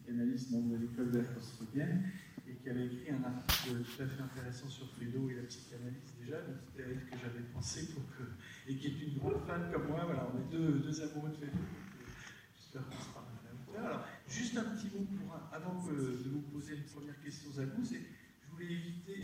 psychanalyste membre de l'école d'Afro-Freudienne, et qui avait écrit un article tout à fait intéressant sur Feydeau et la psychanalyse déjà, donc c'était à elle que j'avais pensé et qui est une grande fan comme moi. Voilà, on est deux amoureux de Feydeau. J'espère qu'on se parle à la hauteur. Alors, juste un petit mot avant de vous poser une première question à vous, je voulais éviter,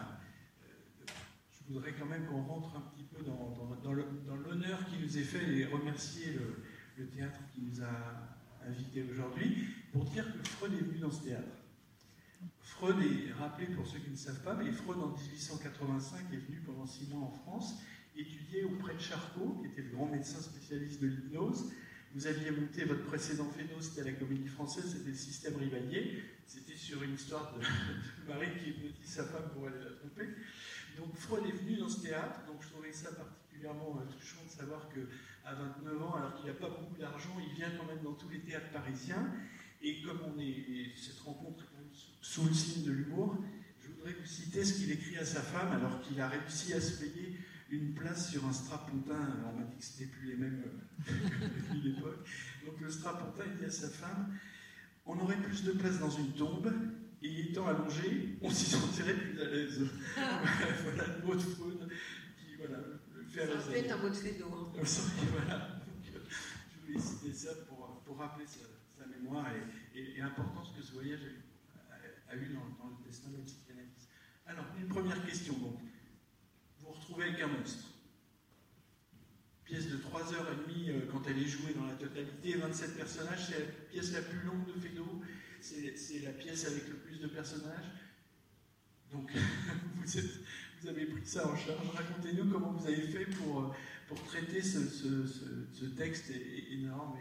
je voudrais quand même qu'on rentre un petit peu dans l'honneur qui nous est fait et remercier le théâtre qui nous a invités aujourd'hui, pour dire que Freud est venu dans ce théâtre. Freud est rappelé, pour ceux qui ne savent pas, mais Freud en 1885 est venu pendant 6 mois en France, étudier auprès de Charcot, qui était le grand médecin spécialiste de l'hypnose. Vous aviez monté votre précédent Feydeau, c'était à la Comédie Française, c'était le système Rivalier, c'était sur une histoire de mari qui hypnotise sa femme pour aller la tromper. Donc Freud est venu dans ce théâtre, donc je trouvais ça particulièrement touchant de savoir qu'à 29 ans, alors qu'il n'a pas beaucoup d'argent, il vient quand même dans tous les théâtres parisiens. Et comme cette rencontre est sous le signe de l'humour, je voudrais vous citer ce qu'il écrit à sa femme alors qu'il a réussi à se payer une place sur un strapontin. On m'a dit que c'était plus les mêmes depuis l'époque. Donc le strapontin, il dit à sa femme: on aurait plus de place dans une tombe, et étant allongé, on s'y sentirait plus à l'aise. Voilà le mot de Freud qui le fait à l'aise. Ça peut être un mot de Feydeau. Hein. Voilà. Donc, je voulais citer ça pour rappeler sa mémoire et l'importance que ce voyage a eu dans le destin de la psychanalyse. Alors, une première question. Donc, vous vous retrouvez avec un monstre. Pièce de 3h30 quand elle est jouée dans la totalité, 27 personnages, c'est la pièce la plus longue de Feydeau, c'est la pièce avec le plus de personnages. Donc, vous avez pris ça en charge. Racontez-nous comment vous avez fait pour traiter ce texte énorme.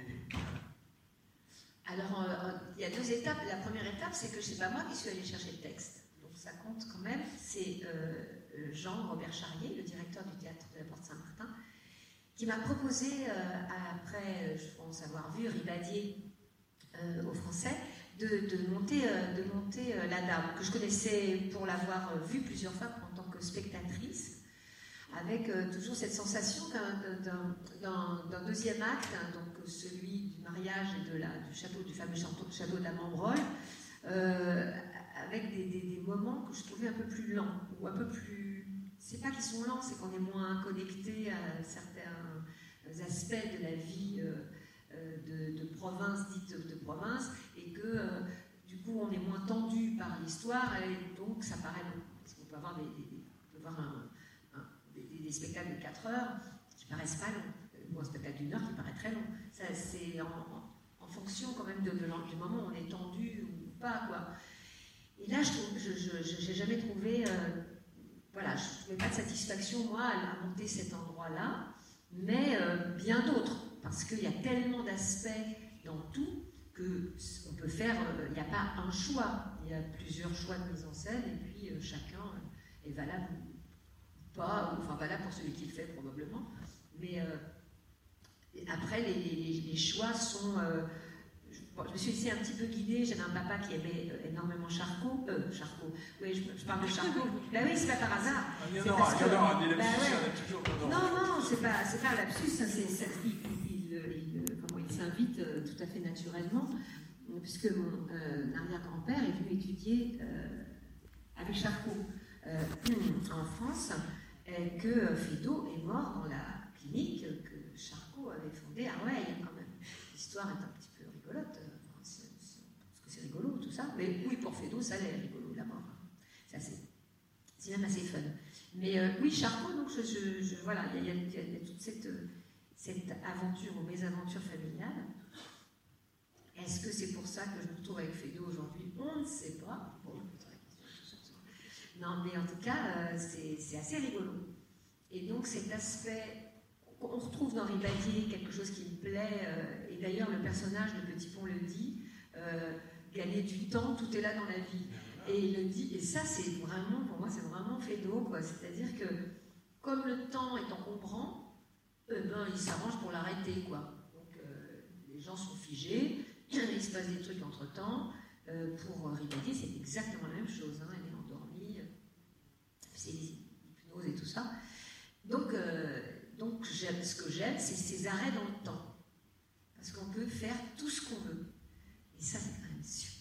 Alors, il y a 2 étapes. La première étape, c'est que c'est pas moi qui suis allée chercher le texte. Donc ça compte quand même. C'est Jean-Robert Charrier, le directeur du théâtre de la Porte Saint-Martin, qui m'a proposé, après, je pense avoir vu Ribadier au Français, de monter La Dame, que je connaissais pour l'avoir vue plusieurs fois en tant que spectatrice, avec toujours cette sensation d'un deuxième acte, hein, donc celui du mariage et du fameux château de la Membrole, avec des moments que je trouvais un peu plus lents, ou un peu plus... C'est pas qu'ils sont lents, c'est qu'on est moins connecté à certains aspects de la vie de province, dite de province, et que du coup on est moins tendu par l'histoire, et donc ça paraît long. Parce qu'on peut avoir des spectacles de 4 heures qui paraissent pas longs, ou un spectacle d'1 heure qui paraît très long. Ça, c'est en fonction quand même du moment où on est tendu ou pas, quoi. Et là, je n'ai jamais trouvé... je ne trouvais pas de satisfaction, moi, à monter cet endroit-là, mais bien d'autres, parce qu'il y a tellement d'aspects dans tout qu'on peut faire, il n'y a pas un choix, il y a plusieurs choix de mise en scène, et puis chacun est valable ou pas, enfin valable pour celui qui le fait probablement, mais après les choix sont... je me suis laissée un petit peu guidée. J'avais un papa qui aimait énormément Charcot. Oui, je parle de Charcot. Ben oui, c'est pas par hasard. Non, c'est pas un lapsus. Il s'invite tout à fait naturellement, puisque mon arrière-grand-père est venu étudier avec Charcot en France, et que Feydeau est mort dans la clinique que Charcot avait fondée à Rueil, quand même. L'histoire est un petit peu rigolote, parce que c'est rigolo tout ça, mais oui, pour Feydeau, ça l'est rigolo, la mort. C'est même assez fun. Mais oui, Charcot, donc voilà, il y a toute cette aventure ou mésaventure familiale. Est-ce que c'est pour ça que je me retrouve avec Feydeau aujourd'hui? On ne sait pas. Bon, non, mais en tout cas, c'est assez rigolo. Et donc cet aspect... On retrouve dans Ribadier quelque chose qui me plaît, et d'ailleurs le personnage de Petit Pont le dit, gagner du temps, tout est là dans la vie. Et il le dit, et ça c'est vraiment, pour moi c'est vraiment Feydeau, quoi. C'est-à-dire que comme le temps est encombrant, il s'arrange pour l'arrêter, quoi. Donc les gens sont figés, il se passe des trucs entre-temps. Pour Ribadier c'est exactement la même chose, hein. Elle est endormie, c'est les hypnoses et tout ça. Donc ce que j'aime, c'est ces arrêts dans le temps. Parce qu'on peut faire tout ce qu'on veut. Et ça, c'est quand même super.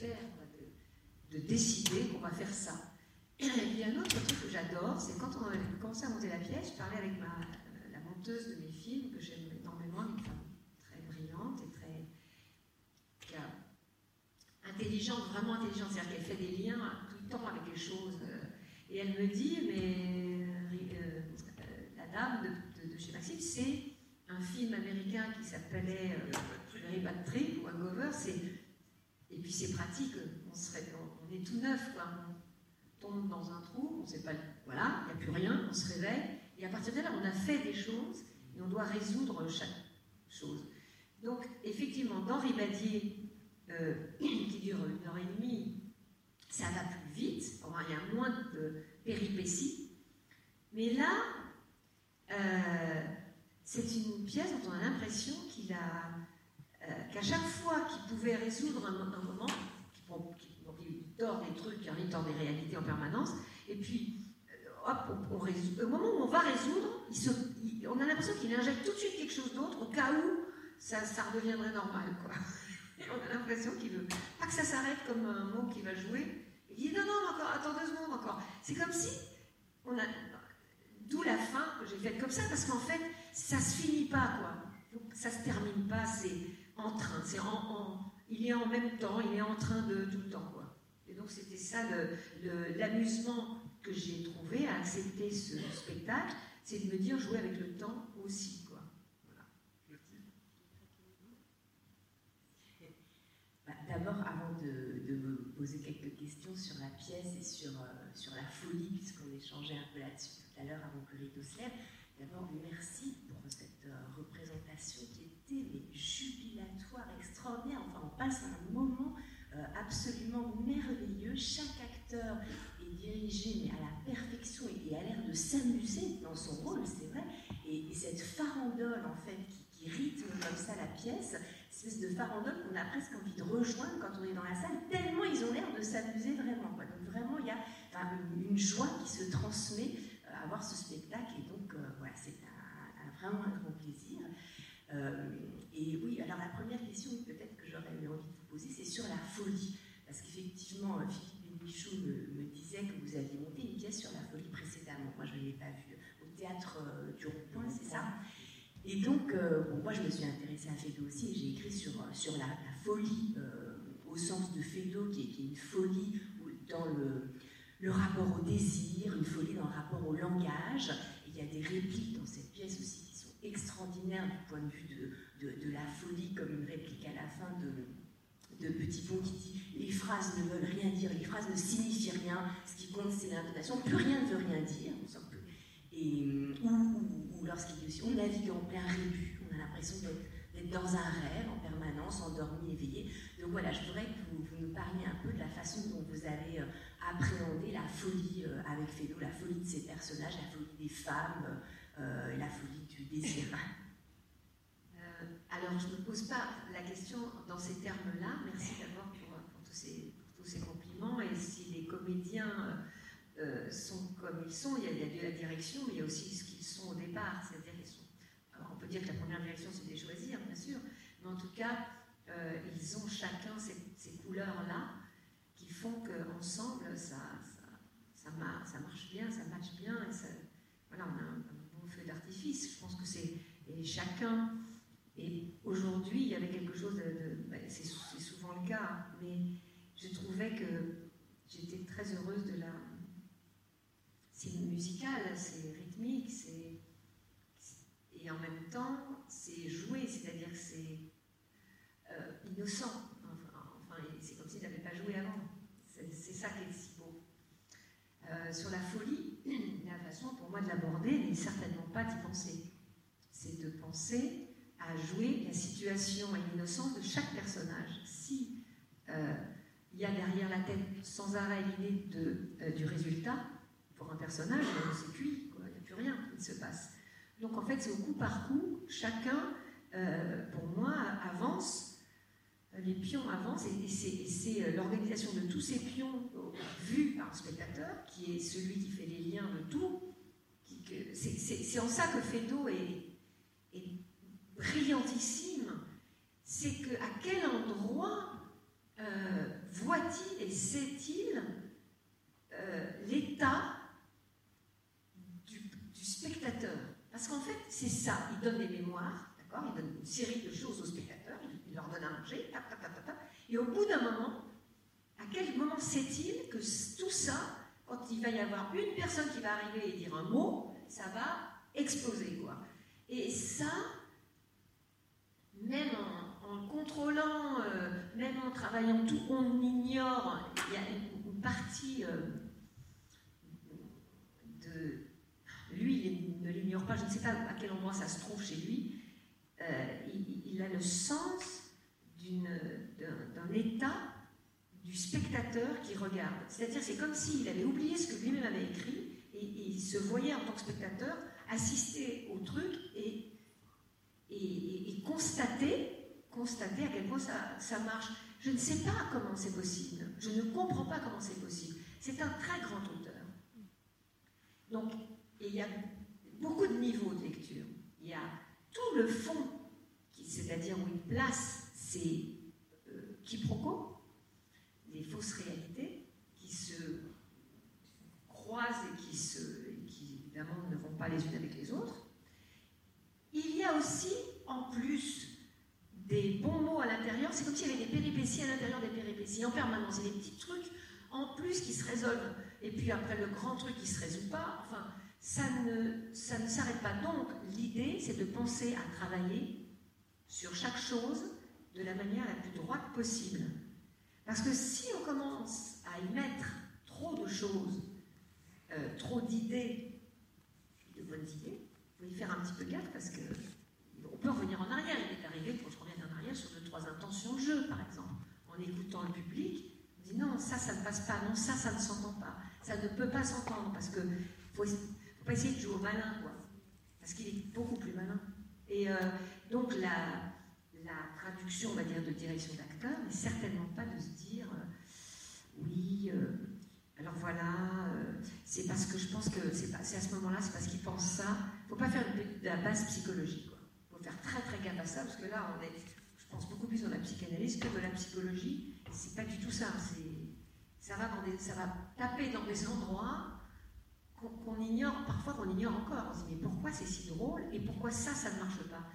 de décider qu'on va faire ça. Et puis un autre truc que j'adore, c'est quand on a commencé à monter la pièce, je parlais avec la monteuse de mes films, que j'aime énormément, une femme très brillante et très intelligente, vraiment intelligente, c'est-à-dire qu'elle fait des liens tout le temps avec les choses. Et elle me dit, mais la dame de chez Maxime, c'est un film américain qui s'appelait Very Bad Trip ou Hangover, et puis c'est pratique, on est tout neuf, quoi. On tombe dans un trou, on ne sait pas, voilà, il n'y a plus rien, on se réveille, et à partir de là, on a fait des choses, et on doit résoudre chaque chose. Donc, effectivement, dans Ribadier, qui dure 1h30, ça va plus vite, enfin, il y a moins de péripéties, mais là, c'est une pièce dont on a l'impression qu'à chaque fois qu'il pouvait résoudre un moment, il tord des trucs, il tord des réalités en permanence, et puis, hop, on résout. Au moment où on va résoudre, on a l'impression qu'il injecte tout de suite quelque chose d'autre, au cas où ça redeviendrait normal, quoi. Et on a l'impression qu'il veut pas que ça s'arrête comme un mot qu'il va jouer, et il dit non, encore, attends 2 secondes encore. C'est comme si, d'où la fin que j'ai faite comme ça, parce qu'en fait, ça se finit pas, quoi. Donc, ça se termine pas, c'est en train, il est en même temps, il est en train de tout le temps, quoi. Et donc c'était ça l'amusement que j'ai trouvé à accepter ce spectacle, c'est de me dire jouer avec le temps aussi, quoi. Voilà. D'abord, avant de me poser quelques questions sur la pièce et sur la folie, puisqu'on échangeait un peu là-dessus tout à l'heure avant que le rideau se lève, d'abord merci pour cette représentation qui était jubilatoire, extraordinaire. Enfin, on passe un moment absolument merveilleux. Chaque acteur est dirigé mais à la perfection et a l'air de s'amuser dans son rôle, c'est vrai. Et cette farandole, en fait, qui rythme comme ça la pièce, espèce de farandole qu'on a presque envie de rejoindre quand on est dans la salle, tellement ils ont l'air de s'amuser vraiment, quoi. Donc vraiment, il y a une joie qui se transmet à voir ce spectacle. Et donc, voilà, c'est vraiment un grand plaisir. Et oui, alors la première question peut-être que j'aurais eu envie de vous poser, c'est sur la folie. Parce qu'effectivement, Philippe Bénichou me disait que vous aviez monté une pièce sur la folie précédemment. Moi, je ne l'ai pas vue. Au théâtre du Rond-Point, c'est ça? Et donc, moi, je me suis intéressée à Feydeau aussi, et j'ai écrit sur la folie, au sens de Feydeau, qui est une folie dans le rapport au désir, une folie dans le rapport au langage. Et il y a des répliques dans cette pièce aussi qui sont extraordinaires du point de vue de la folie, comme une réplique à la fin de Petit Pont qui dit « Les phrases ne veulent rien dire, les phrases ne signifient rien, ce qui compte c'est l'intonation, plus rien ne veut rien dire. » Ou lorsqu'il dit aussi « On navigue en plein rébut, on a l'impression d'être dans un rêve en permanence, endormi, éveillé. » Donc voilà, je voudrais que vous nous parliez un peu de la façon dont vous avez appréhendé la folie avec Feydeau, la folie de ses personnages, la folie des femmes, la folie du désir. Alors, je ne me pose pas la question dans ces termes-là. Merci d'abord pour tous ces compliments. Et si les comédiens sont comme ils sont, il y a de la direction, mais il y a aussi ce qu'ils sont au départ. C'est-à-dire qu'ils sont. Alors, on peut dire que la première direction, c'est de les choisir, bien sûr, mais en tout cas, ils ont chacun ces couleurs-là qui font qu'ensemble, ça marche bien, ça matche bien. Et ça, voilà, on a un bon feu d'artifice. Je pense que c'est. Et chacun. Et aujourd'hui, il y avait quelque chose c'est souvent le cas, mais je trouvais que j'étais très heureuse de la. C'est musical, c'est rythmique, et en même temps, c'est joué, c'est-à-dire que c'est innocent. Enfin, c'est comme s'il n'avait pas joué avant. C'est ça qui est si beau. Sur la folie, la façon pour moi de l'aborder n'est certainement pas d'y penser. C'est de penser à jouer la situation et l'innocence de chaque personnage. Si il y a derrière la tête sans arrêt l'idée du résultat, pour un personnage, c'est cuit, il n'y a plus rien qui se passe. Donc en fait, c'est au coup par coup, chacun, pour moi, avance, les pions avancent, et c'est l'organisation de tous ces pions vus par le spectateur, qui est celui qui fait les liens de tout. C'est en ça que Feydeau est brillantissime, c'est qu'à quel endroit voit-il et sait-il l'état du spectateur? Parce qu'en fait, c'est ça, il donne des mémoires, d'accord, il donne une série de choses aux spectateurs, il leur donne à manger, et au bout d'un moment, à quel moment sait-il que tout ça, quand il va y avoir une personne qui va arriver et dire un mot, ça va exploser, quoi. Et ça, même en contrôlant, même en travaillant tout, on ignore, il y a une partie de... Lui, il ne l'ignore pas, je ne sais pas à quel endroit ça se trouve chez lui, il a le sens d'un état du spectateur qui regarde. C'est-à-dire, c'est comme s'il avait oublié ce que lui-même avait écrit, et il se voyait en tant que spectateur assister au truc et constater à quel point ça marche. Je ne sais pas comment c'est possible. Je ne comprends pas comment c'est possible. C'est un très grand auteur. Donc, il y a beaucoup de niveaux de lecture. Il y a tout le fond, c'est-à-dire où il place ses quiproquos, les fausses réalités qui se croisent et qui évidemment ne vont pas les unes avec les autres. Il y a aussi, en plus, des bons mots à l'intérieur. C'est comme s'il y avait des péripéties à l'intérieur des péripéties en permanence. Il y a des petits trucs en plus qui se résolvent. Et puis après, le grand truc qui ne se résout pas. Enfin, ça ne s'arrête pas. Donc, l'idée, c'est de penser à travailler sur chaque chose de la manière la plus droite possible. Parce que si on commence à y mettre trop de choses, trop d'idées, de bonnes idées, il faut y faire un petit peu gaffe parce qu'on peut revenir en arrière. Il est arrivé qu'on se revienne en arrière sur 2-3 intentions de jeu, par exemple. En écoutant le public, on dit non, ça ne passe pas, non, ça ne s'entend pas. Ça ne peut pas s'entendre parce qu'il ne faut pas essayer de jouer au malin, quoi. Parce qu'il est beaucoup plus malin. Et donc la traduction, on va dire, de direction d'acteur n'est certainement pas de se dire oui, alors voilà, c'est parce que je pense que c'est à ce moment-là, c'est parce qu'il pense ça. Il ne faut pas faire de la base psychologie, quoi. Il faut faire très très gaffe à ça, parce que là, on est, je pense, beaucoup plus dans la psychanalyse que de la psychologie. C'est pas du tout ça. Ça va taper dans des endroits qu'on ignore, parfois qu'on ignore encore. On se dit, mais pourquoi c'est si drôle et pourquoi ça ne marche pas?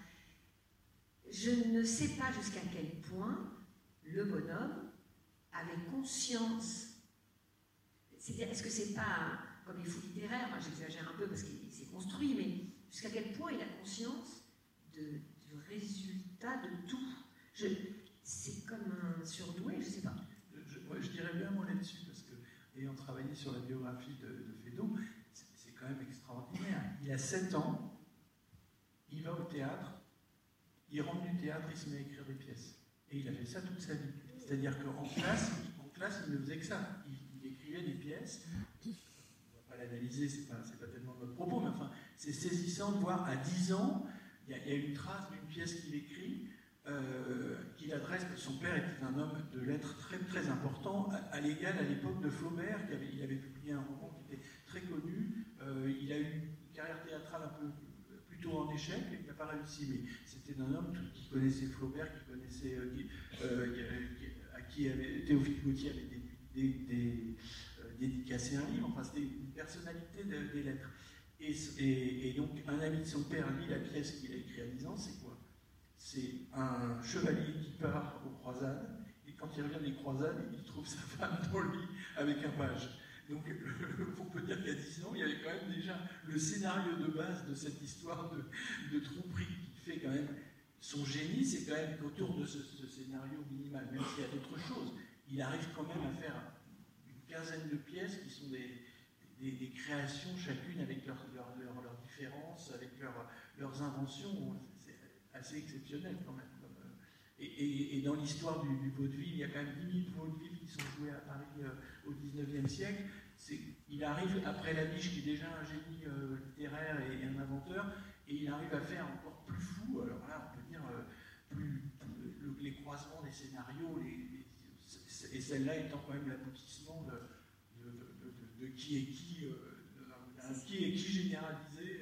Je ne sais pas jusqu'à quel point le bonhomme avait conscience. C'est-à-dire, est-ce que c'est pas comme les fous littéraires, moi j'exagère un peu parce qu'il s'est construit, mais jusqu'à quel point il a conscience du résultat de tout? C'est comme un surdoué, je sais pas. Je dirais bien un mot là-dessus, parce que, ayant travaillé sur la biographie de Feydeau, c'est quand même extraordinaire. Il a 7 ans, il va au théâtre, il rentre du théâtre, il se met à écrire des pièces. Et il a fait ça toute sa vie. C'est-à-dire qu'en classe, il ne faisait que ça. Il écrivait des pièces. On ne va pas l'analyser, c'est pas tellement notre propos, mais enfin, c'est saisissant de voir à 10 ans, il y a une trace d'une pièce qu'il écrit, qu'il adresse. Son père était un homme de lettres très, très important, à l'égal à l'époque de Flaubert, il avait publié un roman qui était très connu. Il a eu une carrière théâtrale un peu plutôt en échec, il n'a pas réussi, mais c'était un homme qui connaissait Flaubert, qui connaissait à qui Théophile Gautier avait dédicacé un livre. Enfin, c'était une personnalité des lettres. Et donc, un ami de son père lit la pièce qu'il a écrite à 10 ans, c'est quoi? C'est un chevalier qui part aux croisades, et quand il revient des croisades, il trouve sa femme dans le lit avec un page. Donc, on peut dire qu'à 10 ans, il y avait quand même déjà le scénario de base de cette histoire de tromperie qui fait quand même son génie. C'est quand même qu'autour de ce scénario minimal, même s'il y a d'autres choses, il arrive quand même à faire une quinzaine de pièces qui sont des créations, chacune avec leurs différences, avec leurs inventions. C'est assez exceptionnel quand même. Et dans l'histoire du vaudeville, il y a quand même 10 000 vaudevilles qui sont joués à Paris au XIXe siècle. Il arrive, après Labiche, qui est déjà un génie littéraire et un inventeur, et il arrive à faire encore plus fou, alors là, on peut dire, les croisements des scénarios, et celle-là étant quand même l'aboutissement de qui est qui, d'un qui est qui généralisé.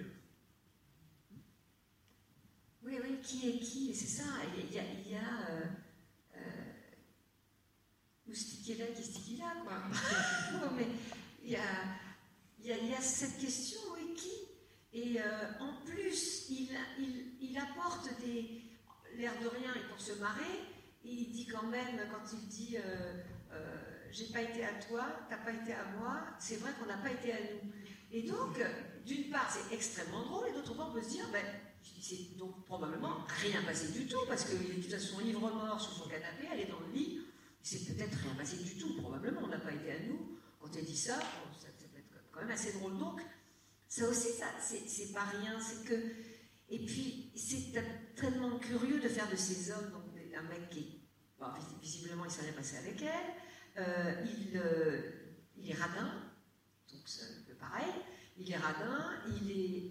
Oui, qui est qui, et c'est ça. Il y a ou sticker là qui sticker là, quoi. Non, mais il y a cette question, oui, qui? Et en plus, il apporte l'air de rien et pour se marrer, il dit quand même, quand il dit j'ai pas été à toi, t'as pas été à moi, c'est vrai qu'on n'a pas été à nous. Et donc, d'une part, c'est extrêmement drôle, et d'autre part, on peut se dire, ben, c'est donc probablement rien passé du tout, parce qu'il est de toute façon ivre-mort sur son canapé, elle est dans le lit, c'est peut-être rien passé du tout, probablement, on n'a pas été à nous. Quand elle dit ça, bon, ça peut être quand même assez drôle. Donc, ça aussi, c'est pas rien, c'est que. Et puis, c'est tellement curieux de faire de ces hommes, donc un mec qui, bon, visiblement, il s'est rien passé avec elle, il est radin, donc c'est un peu pareil, il est radin, il est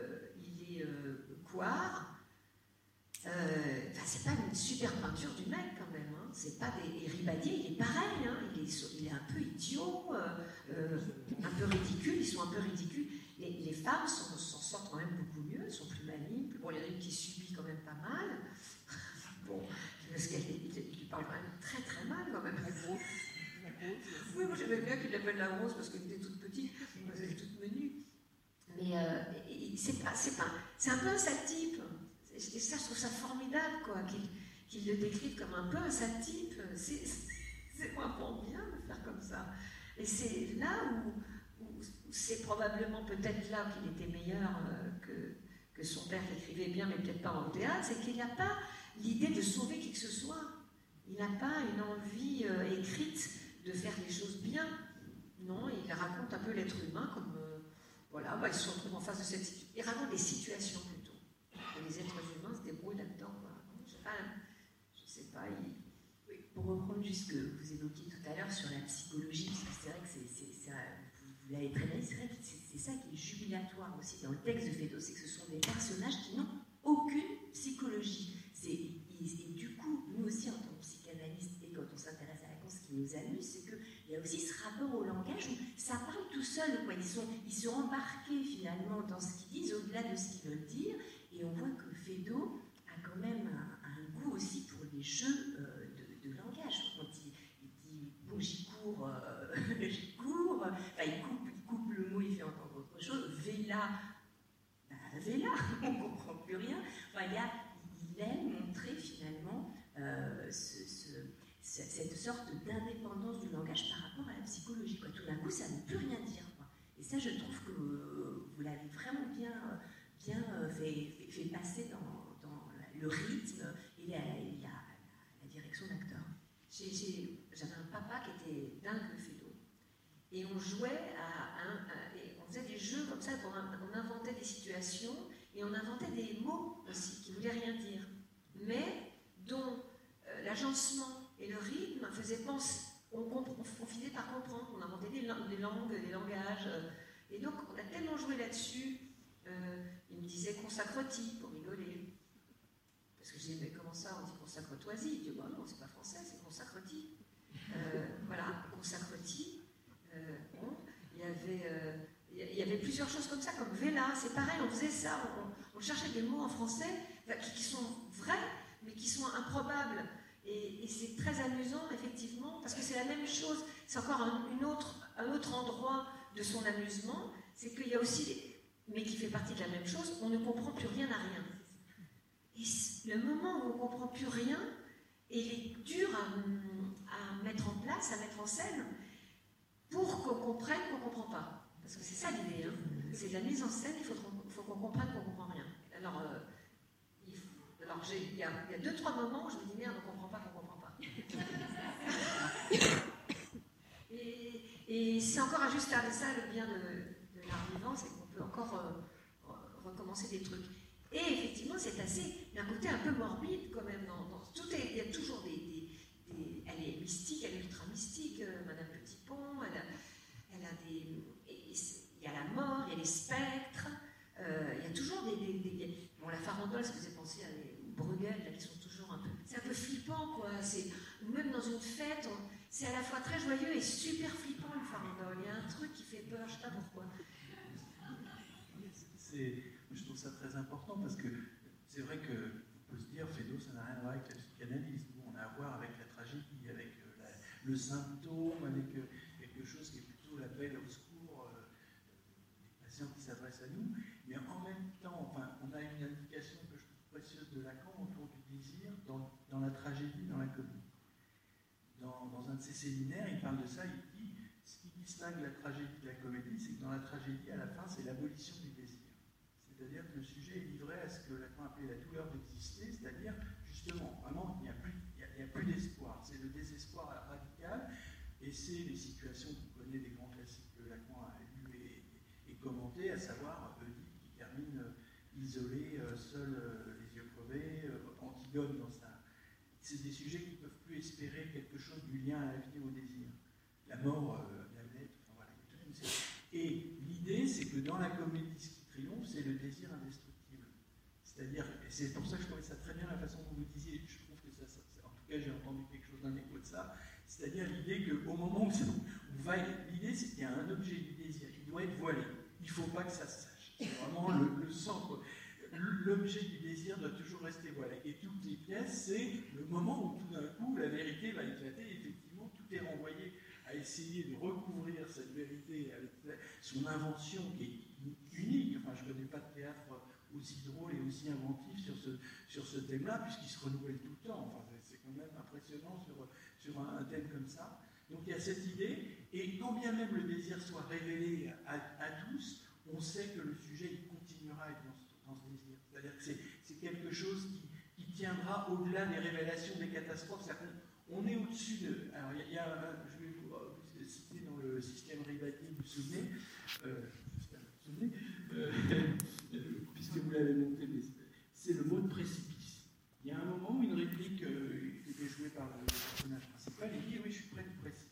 couard. Enfin, c'est pas une super peinture du mec quand même, hein. C'est pas des Ribadier, il est pareil, hein. Il est un peu idiot, un peu ridicule, ils sont un peu ridicules. Les femmes s'en sortent quand même beaucoup mieux, elles sont plus malignes. Bon, il y en a une qui subit quand même pas mal. Bon, parce qu'il parle quand même très très mal quand même. La grosse. Oui, moi j'aimais bien qu'il l'appelle la grosse parce qu'elle était toute petite, elle était toute menue. Mais c'est un peu un sale type. Et ça, je trouve ça formidable, quoi, qu'il le décrive comme un peu un sale type. C'est vraiment bien de faire comme ça. Et c'est là où c'est probablement peut-être là qu'il était meilleur que son père qui écrivait bien, mais peut-être pas en théâtre, c'est qu'il n'a pas l'idée de sauver qui que ce soit. Il n'a pas une envie écrite de faire les choses bien. Non, il raconte un peu l'être humain comme... voilà, bah, il se retrouve en face de cette situation. Il raconte des situations plutôt. Et les êtres humains se débrouillent là-dedans. Je sais pas. Oui, pour reprendre juste ce que vous évoquiez tout à l'heure sur la psychologie, parce que c'est vrai que vous l'avez très bien dit, c'est vrai que c'est ça qui est jubilatoire aussi dans le texte de Feydeau, c'est que ce sont des personnages qui n'ont aucune psychologie. Et du coup, nous aussi en tant que psychanalystes, et quand on s'intéresse à la cause, ce qui nous amuse, c'est qu'il y a aussi ce rapport au langage où ça parle tout seul, quoi. Ils sont embarqués finalement dans ce qu'ils disent, au-delà de ce qu'ils veulent dire, et on voit que Feydeau a quand même un goût aussi pour les jeux de langage. Quand il dit bon, j'y cours, enfin, il coupe le mot, il fait entendre autre chose, Véla, Véla, on ne comprend plus rien. Enfin, il aime montrer finalement cette sorte d'indépendance du langage par rapport à la psychologie, quoi. Tout d'un coup, ça ne peut rien dire, quoi. Et ça, je trouve que vous l'avez vraiment bien fait passer dans le rythme et la direction d'acteur. J'avais un papa qui était dingue de Feydeau. Et on jouait et on faisait des jeux comme ça, on inventait des situations et on inventait des mots aussi qui ne voulaient rien dire, mais dont l'agencement et le rythme faisaient penser. On finit par comprendre, on inventait des langues, des langages. Et donc on a tellement joué là-dessus. Il me disait consacre-t-il pour rigoler. Parce que je disais, mais comment ça, on dit consacre-toi-y? Il dit, bah non, c'est pas français, c'est consacre-t-il. Voilà, consacre-t-il. Bon, il y avait plusieurs choses comme ça, comme Véla, c'est pareil, on faisait ça, on cherchait des mots en français qui sont vrais, mais qui sont improbables. Et c'est très amusant, effectivement, parce que c'est la même chose, c'est encore un autre endroit de son amusement, c'est qu'il y a aussi, mais qui fait partie de la même chose, on ne comprend plus rien à rien. Et le moment où on ne comprend plus rien, il est dur à mettre en place, à mettre en scène, pour qu'on comprenne qu'on ne comprend pas. Parce que c'est ça l'idée, hein. C'est de la mise en scène, il faut qu'on comprenne qu'on ne comprend rien. Alors, il y a 2-3 moments où je me dis, merde, on ne comprend pas qu'on ne comprend pas. Et c'est encore ajustable. Ça, le bien de l'art vivant, c'est qu'on peut encore recommencer des trucs. Et effectivement, c'est assez, il y a un côté un peu morbide quand même. Il y a toujours elle est mystique, elle est ultra mystique, Madame Petitpont, elle a des... Il y a la mort, il y a les spectres, il y a toujours des bon, la farandole, ça faisait penser à Bruegel, là, qui sont toujours un peu... C'est un peu flippant, quoi. Même dans une fête, c'est à la fois très joyeux et super flippant, une farandole. Il y a un truc qui fait peur, je ne sais pas pourquoi. Je trouve ça très important parce que c'est vrai qu'on peut se dire Feydeau, ça n'a rien à voir avec la psychanalyse. Nous, on a à voir avec la tragédie, avec le symptôme, avec quelque chose qui est plutôt l'appel au secours des patients qui s'adressent à nous. Mais en même temps, enfin, on a une indication que je trouve précieuse de Lacan autour du désir dans la tragédie, dans la comédie. Dans un de ses séminaires, il parle de ça, il dit ce qui distingue la tragédie de la comédie, c'est que dans la tragédie, à la fin, c'est l'abolition du désir. C'est-à-dire que le sujet est livré à ce que Lacan appelait la douleur d'exister, c'est-à-dire, justement, vraiment, il n'y a plus d'espoir. C'est le désespoir radical, et c'est les situations qu'on connaît des grands classiques que Lacan a lus et commentés, à savoir Oedipe qui termine isolé, seul, les yeux crevés, Antigone dans sa... C'est des sujets qui ne peuvent plus espérer quelque chose du lien à la vie au désir. La mort, Hamlet, enfin voilà, il y a toute une série. Et l'idée, c'est que dans la comédie, ce qui triomphe, c'est le désir indestructible. C'est-à-dire, et c'est pour ça que je trouvais ça très bien la façon dont vous disiez, je trouve que ça en tout cas j'ai entendu quelque chose d'un écho de ça, c'est-à-dire l'idée qu'au moment où va, l'idée c'est qu'il y a un objet du désir, il doit être voilé, il ne faut pas que ça se sache. C'est vraiment le centre. L'objet du désir doit toujours rester voilé. Et toutes les pièces, c'est le moment où tout d'un coup la vérité va éclater, et effectivement tout est renvoyé à essayer de recouvrir cette vérité avec son invention qui est unique. Enfin, je ne connais pas de théâtre aussi drôle et aussi inventif sur ce thème-là, puisqu'il se renouvelle tout le temps. Enfin, c'est quand même impressionnant sur un thème comme ça. Donc il y a cette idée, et quand bien même le désir soit révélé à tous, on sait que le sujet il continuera à être dans ce désir. C'est-à-dire que c'est quelque chose qui tiendra au-delà des révélations, des catastrophes. On est au-dessus de... Alors, je vais vous citer dans le système Ribati, vous vous souvenez, puisque vous l'avez monté, mais c'est le mot de précipice. Il y a un moment où une réplique qui était jouée par le personnage principal, il dit « Oui, je suis près du précipice ».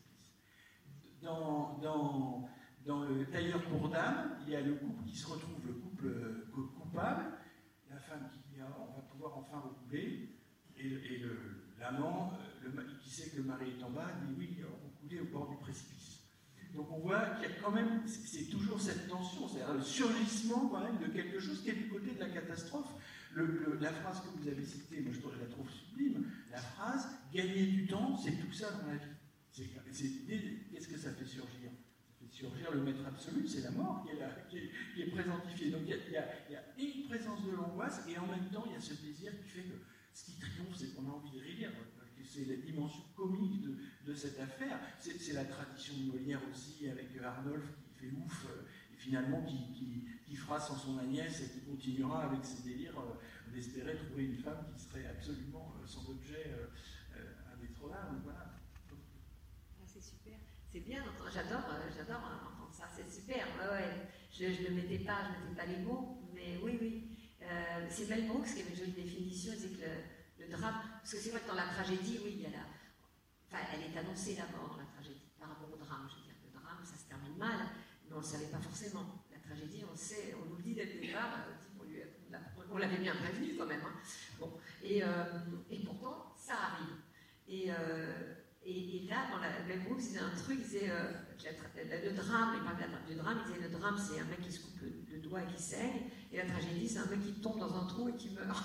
Dans le Tailleur pour dame, il y a le couple qui se retrouve, le couple coupable, la femme qui dit « On va pouvoir enfin recouler », et l'amant, qui sait que le mari est en bas, dit « Oui, on coulait au bord du précipice ». Donc on voit qu'il y a quand même, c'est toujours cette tension, c'est-à-dire le surgissement quand même de quelque chose qui est du côté de la catastrophe. La phrase que vous avez citée, moi je la trouve sublime, la phrase « Gagner du temps, c'est tout ça dans la vie ». C'est l'idée, qu'est-ce que ça fait surgir? Ça fait surgir le maître absolu, c'est la mort qui est présentifiée. Donc il y a une présence de l'angoisse, et en même temps il y a ce désir qui fait que ce qui triomphe, c'est qu'on a envie de rire. C'est la dimension comique de cette affaire. C'est la tradition de Molière aussi, avec Arnolphe qui fait ouf, et finalement qui fera sans son Agnès et qui continuera avec ses délires d'espérer trouver une femme qui serait absolument sans objet indétrônable. Voilà. C'est super. C'est bien, j'adore entendre ça, c'est super. Ouais. Je ne mettais pas les mots, mais oui. C'est Mel Brooks qui avait une jolie définition, il disait que le drame, parce que c'est vrai que dans la tragédie, oui, il y a elle est annoncée la mort dans la tragédie, par rapport au drame. Je veux dire, le drame, ça se termine mal, mais on ne le savait pas forcément. La tragédie, on le sait, on nous le dit dès le départ, on l'avait bien prévenu quand même. Hein. Bon. Et pourtant, ça arrive. Et là, dans Mel Brooks, il disait un truc, il disait le drame, il parlait du drame, il disait le drame, c'est un mec qui se coupe le doigt et qui saigne, et la tragédie, c'est un mec qui tombe dans un trou et qui meurt.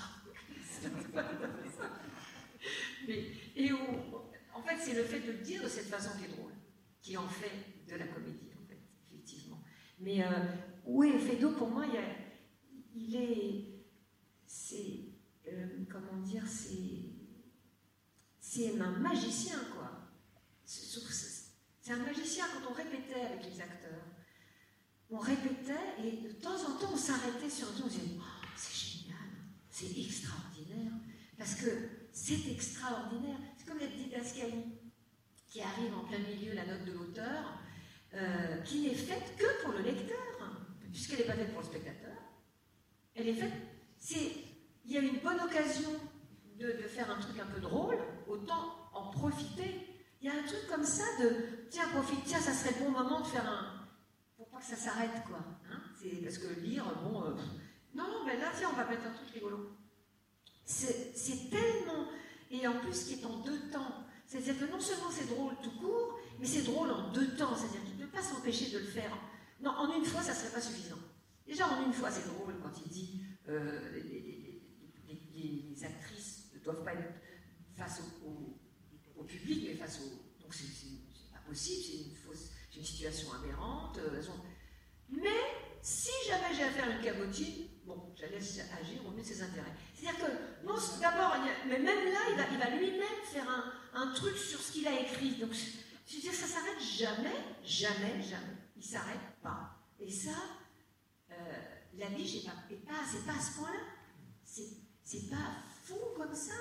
En fait, c'est le fait de le dire de cette façon qui est drôle, qui en fait de la comédie, en fait, effectivement. Mais oui, Feydeau, pour moi, c'est un magicien, quoi. C'est un magicien. Quand on répétait avec les acteurs, on répétait et de temps en temps, on s'arrêtait sur un truc, on se disait oh, c'est génial, c'est extraordinaire. Parce que c'est extraordinaire. C'est comme la didascalie qui arrive en plein milieu, la note de l'auteur, qui n'est faite que pour le lecteur, puisqu'elle n'est pas faite pour le spectateur. Elle est faite... Il y a une bonne occasion de faire un truc un peu drôle, autant en profiter. Il y a un truc comme ça de... Tiens, profite, tiens, ça serait le bon moment de faire un... Pour pas que ça s'arrête, quoi. Hein, parce que lire, bon... Non, mais là, tiens, on va mettre un truc rigolo. C'est tellement... Et en plus, qui est en deux temps. C'est-à-dire que non seulement c'est drôle tout court, mais c'est drôle en deux temps. C'est-à-dire qu'il ne peut pas s'empêcher de le faire. Non, en une fois, ça ne serait pas suffisant. Déjà, en une fois, c'est drôle quand il dit les actrices ne doivent pas être face au public, mais face au... Donc, c'est possible, c'est une situation aberrante. Mais si jamais j'ai affaire à une cabotine, bon, je la laisse agir au mieux de ses intérêts. C'est-à-dire que, non, d'abord, mais même là, il va lui-même faire un truc sur ce qu'il a écrit. Donc, je veux dire, ça s'arrête jamais, jamais, jamais. Il s'arrête pas. Et ça, la vie, c'est pas à ce point-là. C'est pas fou comme ça.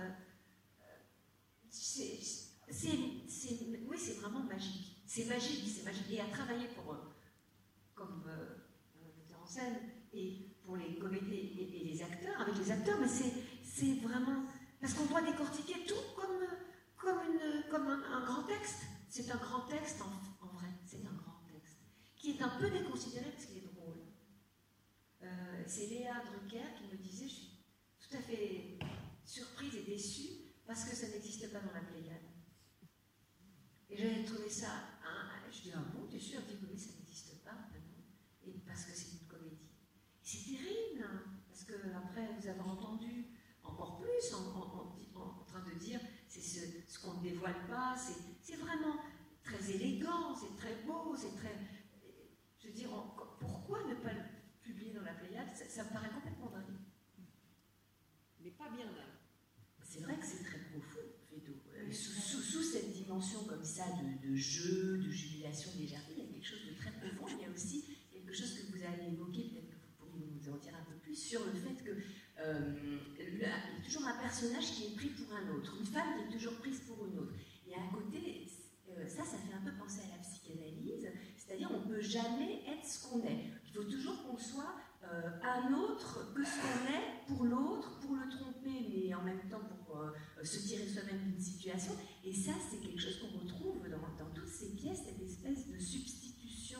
Oui, c'est vraiment magique. C'est magique, c'est magique. Et à travailler comme metteur en scène et pour les comédiens et les acteurs, avec les acteurs, mais c'est vraiment... Parce qu'on doit décortiquer tout comme un grand texte. C'est un grand texte en vrai. C'est un grand texte. Qui est un peu déconsidéré parce qu'il est drôle. C'est Léa Drucker qui me disait, je suis tout à fait surprise et déçue parce que ça n'existe pas dans la Pléiade. Et j'avais trouvé ça, je dis, ah bon, t'es sûr? Elle dit, oui, ça n'existe pas maintenant. Et parce que c'est une comédie. C'est terrible, hein, parce que après vous avez entendu encore plus en train de dire, c'est ce qu'on ne dévoile pas, c'est vraiment très élégant, c'est très beau, c'est très... Je veux dire, pourquoi ne pas le publier dans la Pléiade? Ça me paraît complètement dingue. Mais pas bien là. C'est vrai que c'est très profond, Fédo. Sous cette dimension comme ça de jeu, de jubilation, de légèreté, il y a quelque chose de très profond. Il y a aussi quelque chose que vous avez évoqué, peut-être que vous pourriez nous en dire un peu plus, sur le fait que il y a toujours un personnage qui est pris pour un autre, une femme qui est toujours prise pour une autre. Et à côté, ça fait un peu penser à la psychanalyse, c'est-à-dire on ne peut jamais être ce qu'on est. Il faut toujours qu'on soit un autre que ce qu'on est pour l'autre, pour le tromper, mais en même temps pour se tirer soi-même d'une situation. Et ça, c'est quelque chose qu'on retrouve dans toutes ces pièces, cette espèce de substitution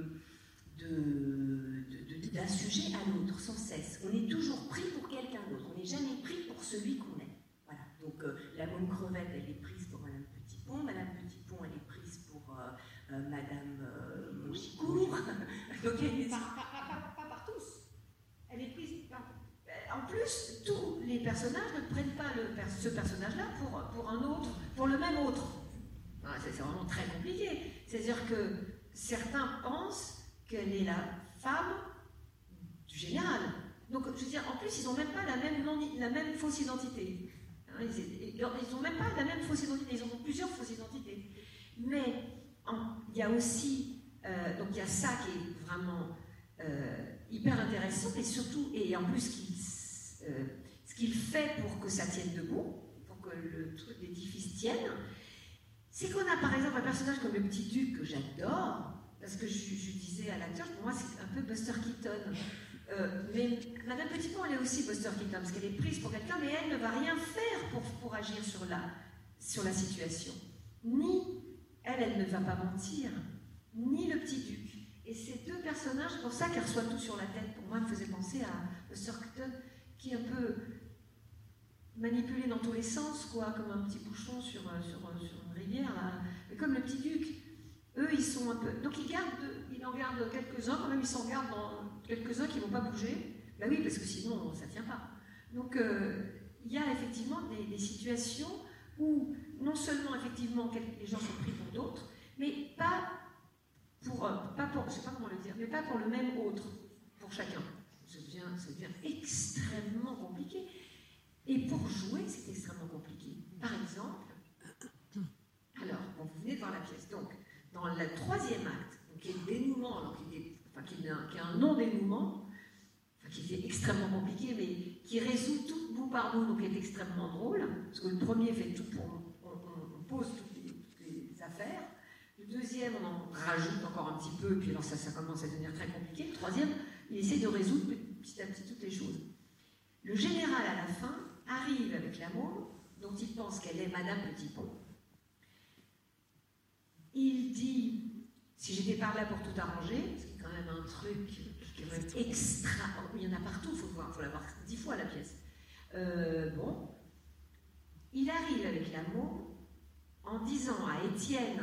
d'un sujet à l'autre, sans cesse. On est toujours pris pour quelqu'un d'autre, on n'est jamais pris pour celui qu'on est. Voilà. Donc la môme crevette, elle est prise pour Madame Petitpont, Madame Petitpont, elle est prise pour Madame Monchicourt. Donc elle est... Pas par tous. Elle est prise par... En plus, tous les personnages ne prennent pas ce personnage-là pour un autre, pour le même autre. C'est vraiment très compliqué. C'est-à-dire que certains pensent qu'elle est la femme du général. Donc, je veux dire, en plus, ils n'ont même pas la même fausse identité. Ils n'ont même pas la même fausse identité, ils ont plusieurs fausses identités. Mais il y a aussi, donc il y a ça qui est vraiment hyper intéressant, et surtout, et en plus, ce qu'il fait pour que ça tienne debout, pour que l'édifice tienne, c'est qu'on a par exemple un personnage comme le petit duc que j'adore, parce que je disais à l'acteur, pour moi c'est un peu Buster Keaton. Mais Madame Petitpont, elle est aussi Buster Keaton, parce qu'elle est prise pour quelqu'un, mais elle ne va rien faire pour agir sur la situation. Ni elle ne va pas mentir, ni le petit duc. Et ces deux personnages, c'est pour ça qu'elle reçoit tout sur la tête. Pour moi, elle me faisait penser à Buster Keaton, qui est un peu manipulé dans tous les sens, quoi, comme un petit bouchon sur une rivière, là. Mais comme le petit duc. Eux, ils sont un peu... Donc, il en garde quelques-uns, quand même, ils s'en gardent dans quelques-uns qui ne vont pas bouger. Ben oui, parce que sinon, ça ne tient pas. Donc, il y a effectivement des situations où, non seulement, effectivement, les gens sont pris pour d'autres, mais pas pour je ne sais pas comment le dire, mais pas pour le même autre, pour chacun. Ça devient extrêmement compliqué. Et pour jouer, c'est extrêmement compliqué. Par exemple, alors, bon, vous venez de voir la pièce, donc, dans le troisième acte, donc, qui est le dénouement, alors qui est un non-dénouement, qui est extrêmement compliqué, mais qui résout tout bout par bout, donc qui est extrêmement drôle, parce que le premier fait tout on pose toutes les affaires, le deuxième, on en rajoute encore un petit peu, puis alors ça commence à devenir très compliqué, le troisième, il essaie de résoudre petit à petit toutes les choses. Le général, à la fin, arrive avec la môme, dont il pense qu'elle est Madame Petitpont. Il dit, si j'étais par là pour tout arranger, ce qui est quand même un truc qui est quand même extra, il y en a partout, il faut la voir 10 fois la pièce. Bon, il arrive avec la môme en disant à Étienne,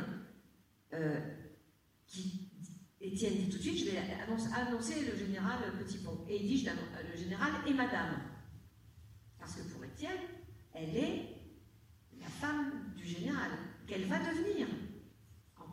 Étienne dit tout de suite, je vais annoncer le général Petitpont. Et il dit, le général et Madame. Parce que pour Étienne, elle est la femme du général, qu'elle va devenir. En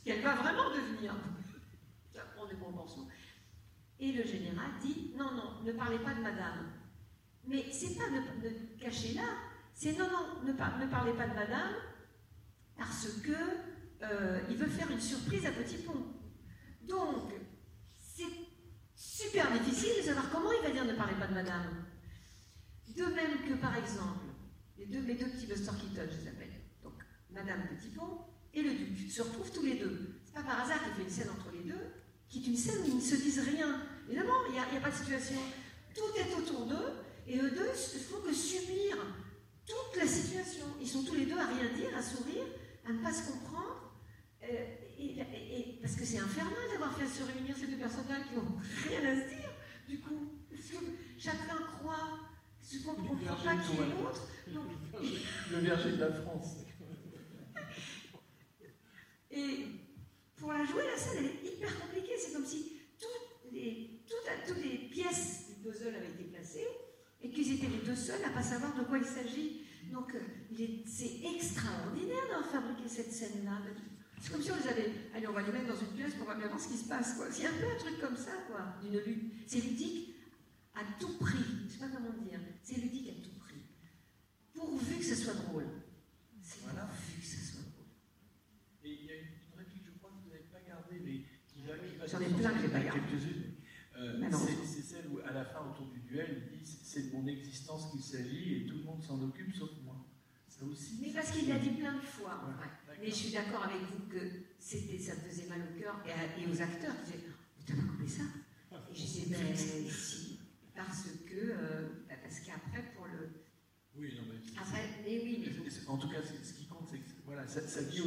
qu'elle va vraiment devenir. Ça prend des proportions. Et le général dit, non, non, ne parlez pas de madame. Mais c'est pas de cacher là, c'est non, non, ne parlez pas de madame, parce que il veut faire une surprise à Petit Pont. Donc, c'est super difficile de savoir comment il va dire ne parlez pas de madame. De même que, par exemple, mes deux petits Buster Keaton, je les appelle, donc Madame Petit Pont et le Duc, se retrouvent tous les deux. C'est pas par hasard qu'il fait une scène entre les deux, qui est une scène où ils ne se disent rien. Évidemment, il n'y a pas de situation. Tout est autour d'eux, et eux deux ne font que subir toute la situation. Ils sont tous les deux à rien dire, à sourire, à ne pas se comprendre, parce que c'est infernal d'avoir fait se réunir ces deux personnages qui n'ont rien à se dire, du coup. Parce que chacun croit ce qu'on ne comprend pas qui est l'autre. Le verger de la France. Et pour la jouer, la scène, elle est hyper compliquée. C'est comme si toutes les pièces du puzzle avaient été placées et qu'ils étaient les deux seuls à ne pas savoir de quoi il s'agit. Donc, c'est extraordinaire d'avoir fabriqué cette scène-là. C'est comme si on les avait... Allez, on va les mettre dans une pièce pour bien voir ce qui se passe, quoi. C'est un peu un truc comme ça, quoi, d'une lutte. C'est ludique à tout prix. Je ne sais pas comment dire. C'est ludique à tout prix. Pourvu que ce soit drôle. C'est voilà. Pourvu que ce soit drôle. Et il y a une réplique, je crois que vous n'avez pas gardée, mais qui va j'en ai plein que j'ai pas gardé. Quelques-unes. C'est celle où, à la fin, autour du duel, il dit c'est de mon existence qu'il s'agit et tout le monde s'en occupe sauf moi. Ça aussi. Mais parce qu'il l'a dit plein de fois. Ouais. Mais je suis d'accord avec vous que ça me faisait mal au cœur et aux acteurs qui disaient mais t'as pas coupé ça? Et je disais ben si, parce qu'après pour le. Oui, non mais. Après, mais oui. Mais... En tout cas, ce qui compte, c'est que voilà, ça dit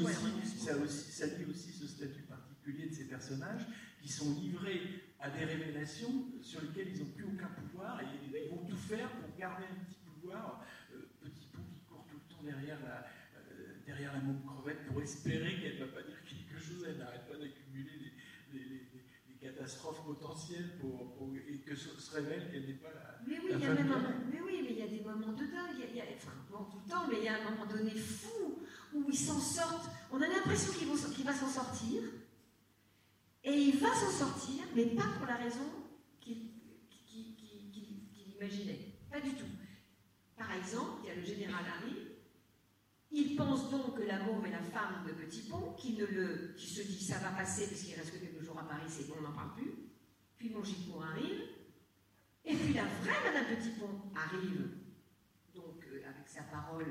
aussi ce statut particulier de ces personnages qui sont livrés à des révélations sur lesquelles ils n'ont plus aucun pouvoir et ils vont tout faire pour garder un petit pouvoir. Petit Pont qui court tout le temps derrière la môme crevette pour espérer qu'elle ne va pas dire quelque chose, elle n'arrête pas d'accumuler des catastrophes potentielles et que se révèle qu'elle n'est pas la. Mais oui, mais il y a des moments de dingue, enfin, bon, tout le temps, mais il y a un moment donné fou où ils s'en sortent. On a l'impression qu'il va s'en sortir. Et il va s'en sortir, mais pas pour la raison qu'il imaginait. Pas du tout. Par exemple, il y a le général arrive, il pense donc que la môme est la femme de Petit Pont, qui se dit ça va passer parce qu'il reste que quelques jours à Paris, c'est bon, on n'en parle plus. Puis Montgicourt arrive, et puis la vraie Madame Petit Pont arrive, donc avec sa parole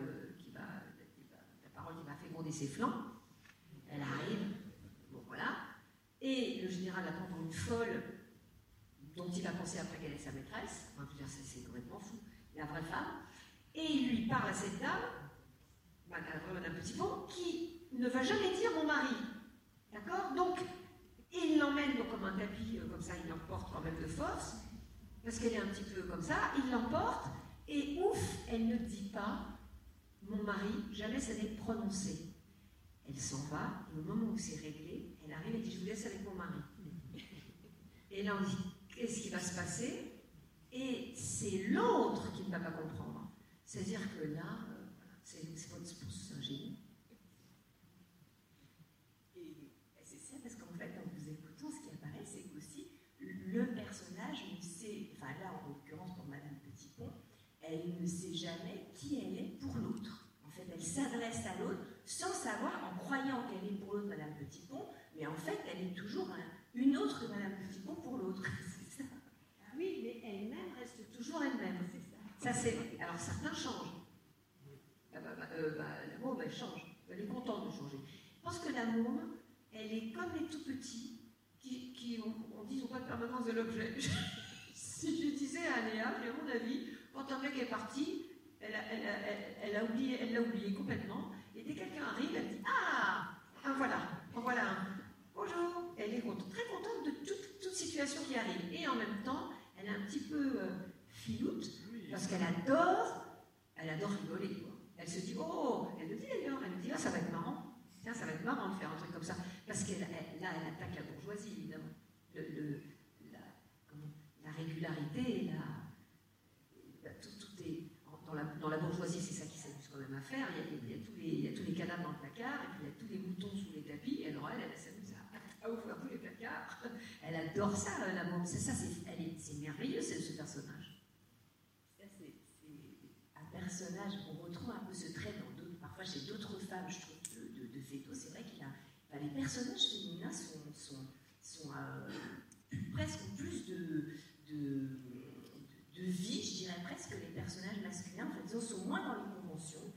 la parole qui va féconder ses flancs. Elle arrive, bon voilà. Et le général la prend pour une folle dont il va penser après qu'elle est sa maîtresse. Enfin, je veux dire, c'est complètement fou. La vraie femme. Et il lui parle à cette dame, la vraie Madame Petit Pont, qui ne va jamais dire mon mari. D'accord? Donc, il l'emmène comme un tapis, comme ça, il l'emporte quand même de force, parce qu'elle est un petit peu comme ça, il l'emporte, et ouf, elle ne dit pas mon mari, jamais ça n'est prononcé. Elle s'en va, et au moment où c'est réglé, elle arrive et dit je vous laisse avec mon mari. Et là on dit qu'est-ce qui va se passer? Et c'est l'autre qui ne va pas comprendre. C'est-à-dire que là, c'est un génie. Et c'est ça parce qu'en fait, en vous écoutant, ce qui apparaît, c'est qu'aussi le personnage ne sait, enfin là en l'occurrence pour Madame Petit Pont, elle ne sait jamais qui elle est pour l'autre. En fait, elle s'adresse à l'autre sans savoir, en croyant qu'elle est pour l'autre Madame Petit Pont, mais en fait, elle est toujours une autre que Madame Petit Pont pour l'autre. C'est ça. Oui, mais elle-même reste Toujours elle-même. C'est ça. Ça c'est. Alors certains changent. La môme, elle change. Elle est contente de changer. Je pense que la môme, elle est comme les tout petits qui on dit, n'ont pas de permanence de l'objet. Si je disais à Léa, à mon avis, quand un mec est parti, elle l'a oublié complètement. Et dès que quelqu'un arrive, elle dit ah, voilà un. Bonjour. Elle est très contente de toute situation qui arrive. Et en même temps, elle est un petit peu filoute, parce qu'elle adore rigoler, quoi. Elle se dit, oh, elle le dit d'ailleurs, elle me dit, ah, ça va être marrant. Tiens, ça va être marrant de faire un truc comme ça. Parce qu'elle attaque la bourgeoisie, évidemment. La régularité, tout est... Dans la bourgeoisie, c'est ça qui s'amuse quand même à faire. Il y a tous les cadavres dans le placard, et puis il y a tous les moutons sous les tapis, et alors elle s'amuse j'adore ça, la môme. C'est merveilleux, ce personnage. Ça, c'est un personnage, on retrouve un peu ce trait parfois chez d'autres femmes, je trouve, de Feydeau. C'est vrai les personnages féminins sont presque plus de vie, je dirais presque, que les personnages masculins. En fait, ils sont moins dans les conventions.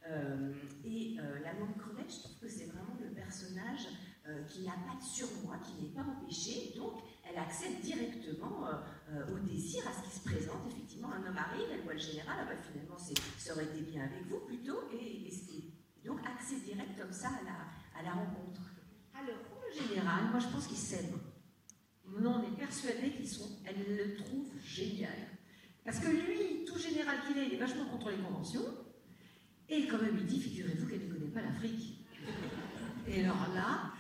La môme crevette, je trouve que c'est vraiment le personnage qui n'a pas de surmoi, qui n'est pas empêché, donc elle accède directement au désir, à ce qui se présente. Effectivement, un homme arrive, elle voit le général, finalement ça aurait été bien avec vous plutôt, et donc accès direct comme ça à la rencontre. Alors pour le général, moi je pense qu'ils s'aiment. Non, on est persuadé elle le trouve génial. Parce que lui, tout général qu'il est, il est vachement contre les conventions, et quand même il dit, figurez-vous qu'elle ne connaît pas l'Afrique. Et alors là,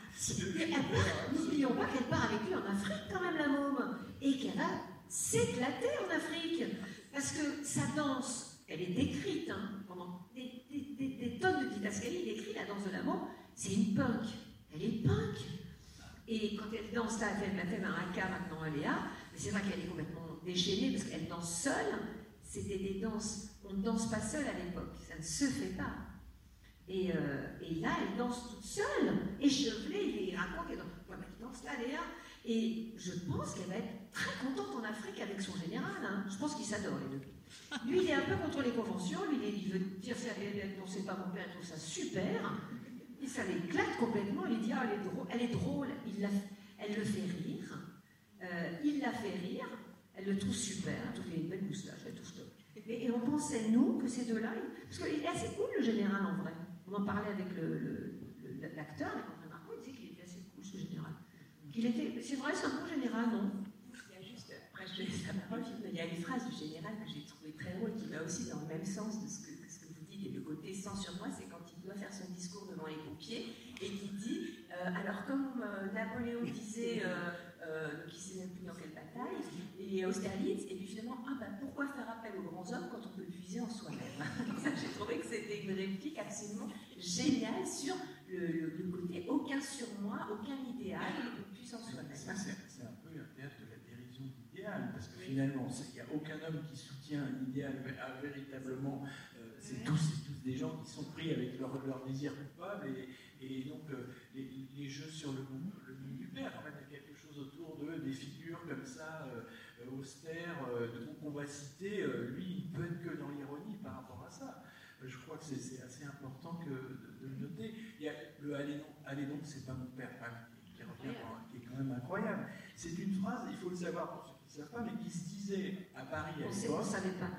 n'oublions pas qu'elle part avec lui en Afrique quand même, la môme, et qu'elle va s'éclater en Afrique, parce que sa danse, elle est décrite, pendant des tonnes de didascalies, il écrit la danse de la môme, c'est une punk, elle est punk, et quand elle danse là, elle fait un haka, maintenant elle est là, mais c'est vrai qu'elle est complètement déchaînée, parce qu'elle danse seule, c'était des danses, on ne danse pas seule à l'époque, ça ne se fait pas. Et là, elle danse toute seule, échevelée, il raconte qu'elle danse là, Léa. Et je pense qu'elle va être très contente en Afrique avec son général. Je pense qu'ils s'adorent, les deux. Lui, il est un peu contre les conventions, lui, il veut dire ça, non, c'est pas mon père, il trouve ça super. Et ça l'éclate complètement, il dit, elle est drôle, elle le fait rire, il la fait rire, elle le trouve super, elle trouve qu'il a une belle moustache, elle trouve top. Et on pensait, nous, que ces deux-là, parce qu'il est assez cool, le général, en vrai. On en parlait avec l'acteur, et quand on a dit qu'il était assez cool, ce général. C'est vrai, c'est un bon général, non? Il y a juste, après je laisse la parole, il y a une phrase du général que j'ai trouvée très drôle, qui va aussi dans le même sens de ce que vous dites, et le côté sans sur moi, c'est quand il doit faire son discours devant les pompiers, et qui dit, alors comme Napoléon disait, donc il ne sait même plus dans quelle bataille, et Austerlitz, et puis finalement, pourquoi faire appel aux grands hommes quand on peut puiser en soi-même? J'ai trouvé que c'était une réplique absolument géniale sur le côté aucun surmoi, aucun idéal, on puise en soi-même. Ça, c'est un peu un théâtre de la dérision d'idéal, parce que finalement, il n'y a aucun homme qui soutient un idéal véritablement. C'est tous des gens qui sont pris avec leur désir coupable, et donc les jeux sur le monde du père. En fait, il y a quelque chose autour d'eux, des figures comme ça, austères, qu'on va citer. Lui, il ne peut être que dans l'ironie par rapport à ça. Je crois que c'est assez important de le noter. Il y a le allez donc, c'est pas mon père, qui revient, qui est quand même incroyable. C'est une phrase, il faut le savoir pour ceux qui ne savent pas, mais qui se disait à Paris à l'époque. On ne savait pas.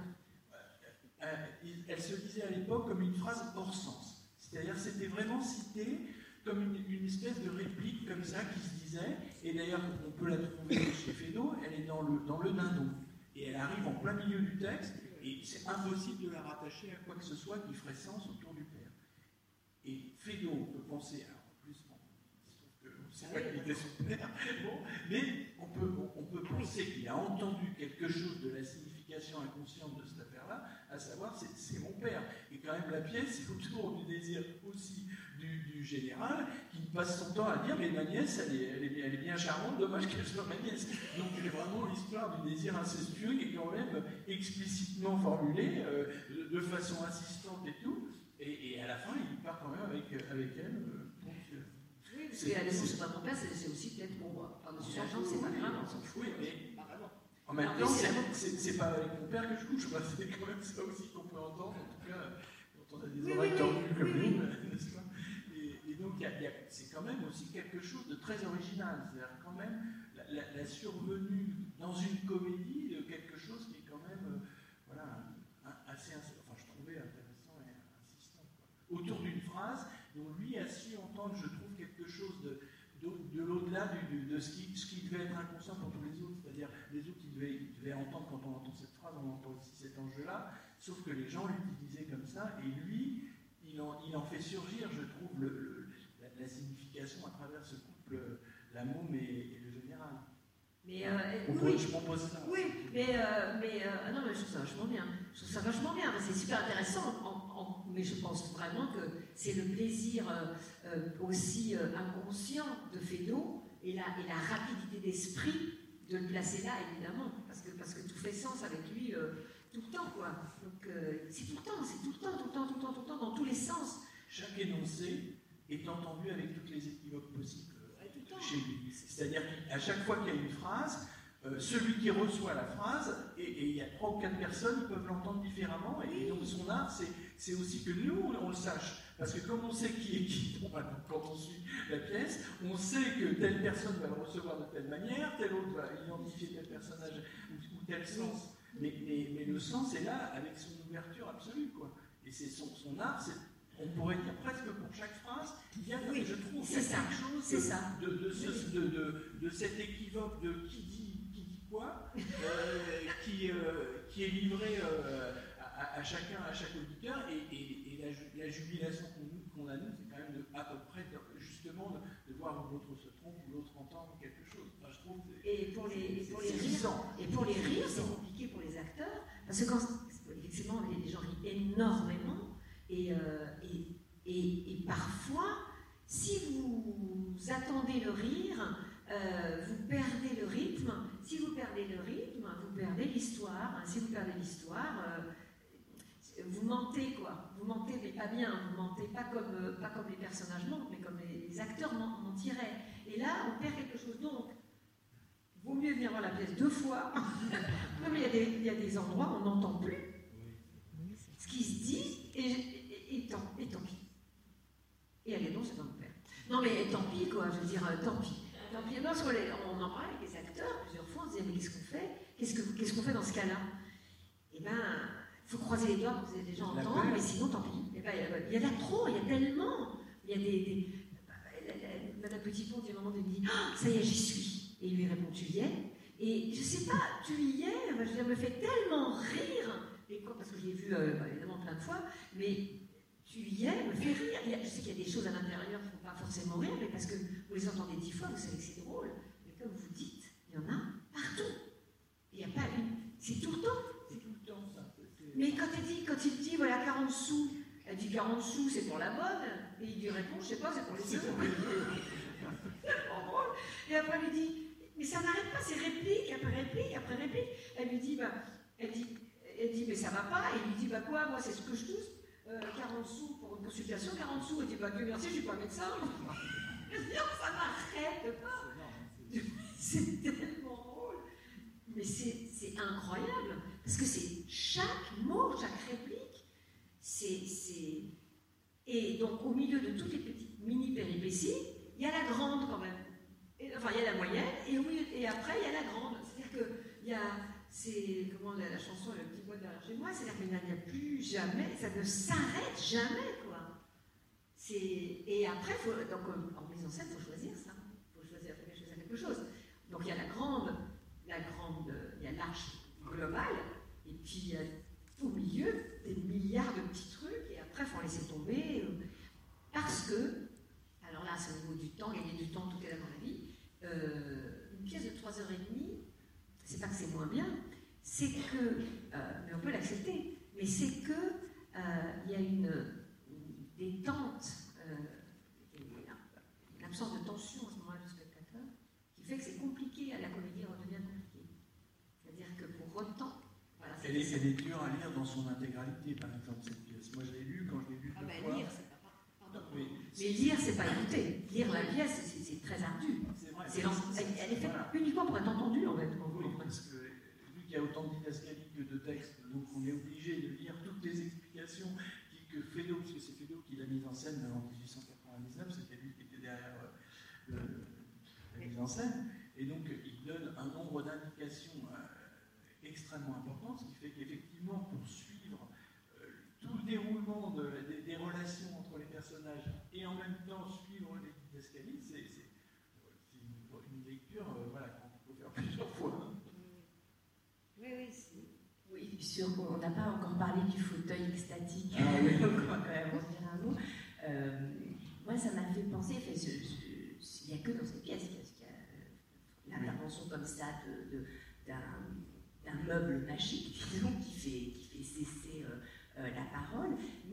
Elle se disait à l'époque comme une phrase hors sens. C'est-à-dire, c'était vraiment cité comme une espèce de réplique comme ça qui se disait. Et d'ailleurs, on peut la trouver chez Feydeau, elle est dans le dindon. Et elle arrive en plein milieu du texte, et c'est impossible de la rattacher à quoi que ce soit qui ferait sens autour du père. Et Feydeau, on peut penser, alors en plus, c'est pas qu'il était son père, mais on peut penser qu'il a entendu quelque chose de la signification inconsciente de cette affaire-là, à savoir, c'est mon père. Et quand même, la pièce, c'est autour du désir aussi du général, qui passe son temps à dire, mais ma nièce, elle est bien charmante, dommage qu'elle soit ma nièce. Donc, c'est vraiment l'histoire du désir incestueux qui est quand même explicitement formulé, de façon insistante et tout. Et à la fin, il part quand même avec elle. Oui, parce qu'à l'époque, c'est pas mon père, c'est aussi peut-être pour moi. Par-dessus la jambe, c'est pas grave, on s'en fout. Oui, mais en même temps, c'est pas avec mon père que je couche, c'est quand même ça aussi qu'on peut entendre, en tout cas, quand on a des oreilles tordues comme nous, n'est-ce pas? Et donc, c'est quand même aussi quelque chose de très original, c'est-à-dire quand même la survenue dans une comédie de quelque chose qui est quand même, assez, enfin, je trouvais intéressant et insistant, quoi. Autour d'une phrase dont lui a su entendre, je trouve, quelque chose de l'au-delà de ce qui devait être inconscient pour tous les autres, c'est-à-dire les autres qui devaient entendre, quand on entend cette phrase, on entend aussi cet enjeu-là, sauf que les gens l'utilisaient comme ça, et lui, il en fait surgir, je trouve, la signification à travers ce couple, la môme et le général. Mais je propose ça. Oui, mais non, mais je trouve ça vachement bien. Je trouve ça vachement bien, c'est super intéressant. mais je pense vraiment que c'est le plaisir aussi inconscient de Feydeau et la rapidité d'esprit de le placer là, évidemment, parce que tout fait sens avec lui tout le temps, quoi. Donc c'est tout le temps, dans tous les sens. Chaque énoncé est entendu avec toutes les équivoques possibles chez lui. C'est-à-dire qu'à chaque fois qu'il y a une phrase, celui qui reçoit la phrase, et il y a 3 ou 4 personnes qui peuvent l'entendre différemment, et donc son art, c'est aussi que nous, on le sache. Parce que comme on sait qui est qui, quand on suit la pièce, on sait que telle personne va le recevoir de telle manière, telle autre va identifier tel personnage ou tel sens. Mais le sens est là avec son ouverture absolue, quoi. Et c'est son art, on pourrait dire presque pour chaque phrase, il y a, je trouve, quelque chose de cet équivoque de qui dit quoi, qui est livré à chacun, à chaque auditeur, et la jubilation qu'on a, nous, c'est quand même à peu près, justement, de voir où l'autre se trompe, où l'autre entend quelque chose. Enfin, je trouve et pour les rires, c'est compliqué pour les acteurs, parce que effectivement, les gens rient énormément, et parfois, si vous attendez le rire, vous perdez le rythme. Si vous perdez le rythme, vous perdez l'histoire. Si vous perdez l'histoire, vous mentez, quoi. Vous mentez, mais pas bien. Vous mentez pas comme les personnages mentent, mais comme les acteurs mentiraient. Et là, on perd quelque chose. Donc, vaut mieux venir voir la pièce 2 fois. Comme il y a des endroits où on n'entend plus ce qui se dit, et tant pis. Et allez, non, c'est pas mon père. Non, mais tant pis, quoi. Je veux dire, tant pis. Tant pis. Parce qu'on en parle avec les acteurs plusieurs fois, on se dit, mais qu'est-ce qu'on fait? Qu'est-ce qu'on fait dans ce cas-là? Eh bien, il faut croiser les doigts pour que les gens entendent, mais sinon, tant pis. Eh ben, il y en a trop, il y a tellement. Il y a Madame Petitpont, il y a un moment, elle me dit, oh, ça y est, j'y suis. Et il lui répond, tu y es? Et je sais pas, tu y es? Je veux dire, me fait tellement rire. Parce que je l'ai vu évidemment plein de fois, mais tu y es, me fait rire. Je sais qu'il y a des choses à l'intérieur qui ne font pas forcément rire, mais parce que vous les entendez 10 fois, vous savez que c'est drôle. Mais comme vous dites, il y en a partout. Il n'y a pas une. C'est tout le temps. C'est tout le temps, ça. Mais quand il dit, voilà, 40 sous, elle dit 40 sous, c'est pour la bonne. Et il lui répond, je sais pas, c'est pour les deux. C'est tellement drôle. Et après, elle lui dit, mais ça n'arrête pas, c'est réplique après réplique après réplique. Elle lui dit, elle dit, mais ça va pas. Et il lui dit, bah quoi, moi, c'est ce que je touche. 40 sous pour une consultation, 40 sous. Elle dit, bah Dieu merci, je suis pas médecin. Ça n'arrête pas. C'est tellement drôle. Mais c'est incroyable. Parce que c'est chaque mot, chaque réplique. Et donc, au milieu de toutes les petites mini-péripéties, il y a la grande quand même. Enfin, il y a la moyenne, et après, il y a la grande. C'est-à-dire qu'il y a. C'est comment la chanson Le petit bois derrière chez moi, c'est-à-dire qu'il n'y a plus jamais, ça ne s'arrête jamais, quoi. Et après, en mise en scène, il faut choisir ça. Il faut choisir quelque chose. Donc il y a la grande, il y a l'arche globale, et puis il y a au milieu des milliards de petits trucs, et après, il faut en laisser tomber, parce que, alors là, c'est au niveau du temps, gagner du temps, tout est là dans la vie, une pièce de 3h30, c'est pas que c'est moins bien, c'est que, mais on peut l'accepter, mais c'est que il y a une détente, une absence de tension à ce moment-là du spectateur, qui fait que c'est compliqué, la comédie redevient compliquée. C'est-à-dire que pour autant, voilà, elle est dure à lire dans son intégralité, par exemple, cette pièce. Moi, je l'ai lue quand je l'ai lue deux fois. Lire, c'est pas... Pardon. Mais lire, c'est pas écouter. Lire la pièce, c'est très ardu. C'est vrai. Elle est faite uniquement pour être entendue, en fait. Oui, parce que vu qu'il y a autant de didascalies que de textes, donc on est obligé de lire toutes les explications que Feydeau, parce que c'est Feydeau qui l'a mise en scène en 1899, c'était lui qui était derrière la mise en scène, et donc il donne un nombre d'indications extrêmement importantes, ce qui fait qu'effectivement, pour suivre tout le déroulement des relations entre les personnages et en même temps suivre les didascalies, c'est une lecture qu'on peut faire plusieurs fois. Oui, sûr qu'on n'a pas encore parlé du fauteuil extatique. Ah, oui. Donc on va quand même en dire un mot. Moi, ça m'a fait penser, il n'y a que dans cette pièce qu'il y a l'intervention comme ça d'un meuble magique, disons, qui fait cesser la parole, mais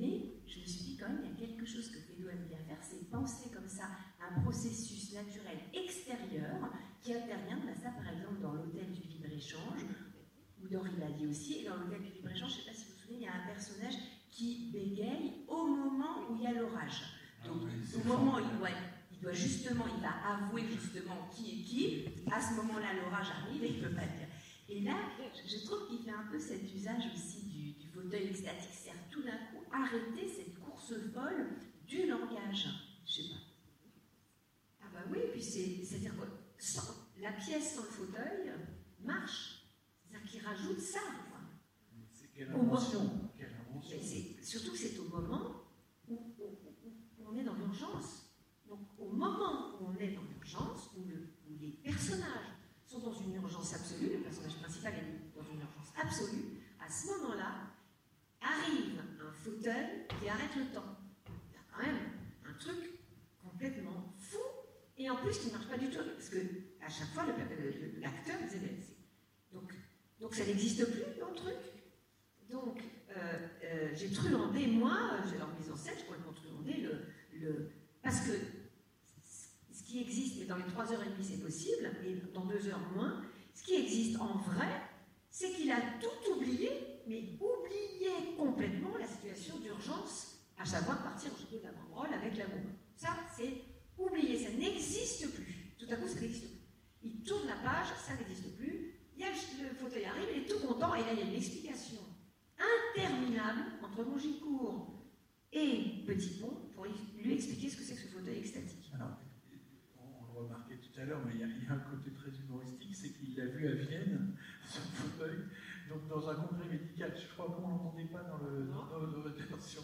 je me suis dit quand même, il y a quelque chose que Feydeau aime bien faire, c'est penser comme ça un processus naturel extérieur qui intervient, on a ça par exemple dans l'hôtel du libre-échange, ou dans Rivali aussi, et dans l'hôtel du libre-échange, je ne sais pas si vous vous souvenez, il y a un personnage qui bégaye au moment où il y a l'orage. Donc, au moment où il doit justement, il va avouer justement qui est qui, à ce moment-là, l'orage arrive et il ne peut pas dire. Et là, je trouve qu'il fait un peu cet usage aussi du fauteuil extatique, c'est-à-dire tout d'un coup arrêter cette course folle du langage. Je sais pas. Ah bah oui, puis c'est-à-dire que la pièce sans le fauteuil marche. C'est-à-dire qu'il rajoute ça. C'est quelle invention. Surtout que c'est au moment où on est dans l'urgence. Donc au moment où on est dans l'urgence, où les personnages sont dans une urgence absolue, le personnage principal est dans une urgence absolue, à ce moment-là, arrive un fauteuil qui arrête le temps. Il y a quand même un truc complètement fou, et en plus qui ne marche pas du tout, parce que à chaque fois, l'acteur disait, donc ça n'existe plus dans le truc. Donc, j'ai truandé, moi, en mise en scène, je complètement truandé parce que ce qui existe, et dans les 3h30 c'est possible, et dans 2 heures moins, ce qui existe en vrai, c'est qu'il a tout oublié, mais oublié complètement la situation d'urgence, à savoir partir au château de la Banderole avec l'amour. Ça, c'est oublié, ça n'existe plus. Tout à coup, ça n'existe plus. Il tourne la page, ça n'existe plus. Il y a le fauteuil arrive, il est tout content, et là, il y a une explication interminable entre Mongicourt et Petit Pont pour lui expliquer ce que c'est que ce fauteuil extatique. Alors, on le remarquait tout à l'heure, mais il y a un côté très humoristique, c'est qu'il l'a vu à Vienne, ce fauteuil, donc dans un congrès médical. Je crois qu'on ne l'entendait pas dans notre version.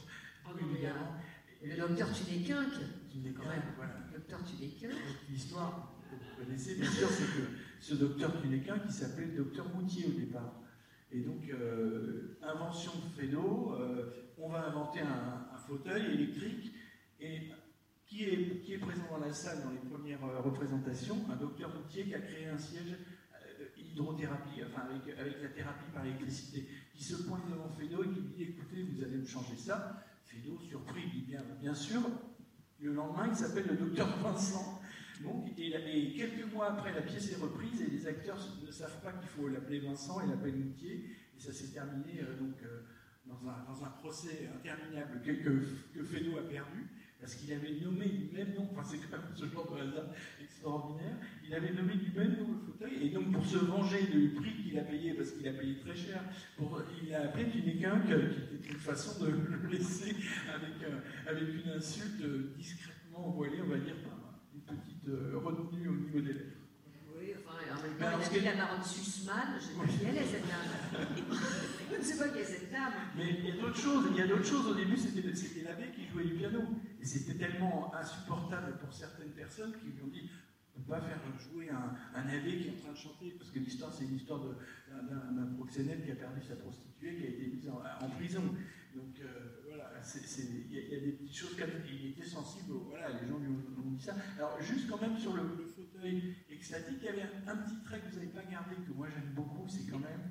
Le docteur Tunéquin, voilà. Le docteur Tunéquin. L'histoire que vous connaissez, bien sûr, c'est que ce docteur Tunéquin qui s'appelait le docteur Moutier au départ. Et donc, invention de Feydeau, on va inventer un fauteuil électrique, et qui est présent dans la salle dans les premières représentations, un docteur Moutier qui a créé un siège hydrothérapie, enfin avec la thérapie par électricité, qui se pointe devant Feydeau et qui dit, écoutez, vous allez me changer ça. Feydeau, surpris, dit bien sûr. Le lendemain, il s'appelle le docteur Vincent. Donc, et quelques mois après, la pièce est reprise et les acteurs ne savent pas qu'il faut l'appeler Vincent et l'appeler Moutier. Et ça s'est terminé dans un procès interminable que Feydeau a perdu, parce qu'il avait nommé du même nom, enfin c'est quand même ce genre de hasard extraordinaire, il avait nommé du même nom le fauteuil, et donc pour se venger du prix qu'il a payé, parce qu'il a payé très cher, il a appelé Tunéquin, qui était une façon de le laisser avec une insulte discrètement voilée, on va dire, par une petite retenue au niveau des lèvres. Oui, enfin, en même temps, il a mis la baronne Sussman, je sais pas qui elle est, cette dame. Je ne sais pas qui est cette dame. Mais il y a d'autres choses. Au début, c'était l'abbé qui jouait du piano. Et c'était tellement insupportable pour certaines personnes qui lui ont dit, on ne peut pas faire jouer un abbé qui est en train de chanter, parce que l'histoire, c'est une histoire d'un proxénète qui a perdu sa prostituée, qui a été mise en prison. Donc voilà, il y a des petites choses comme ça. Il était sensible, voilà, les gens lui ont dit ça. Alors juste quand même sur le fauteuil extatique, il y avait un petit trait que vous n'avez pas gardé, que moi j'aime beaucoup, c'est quand même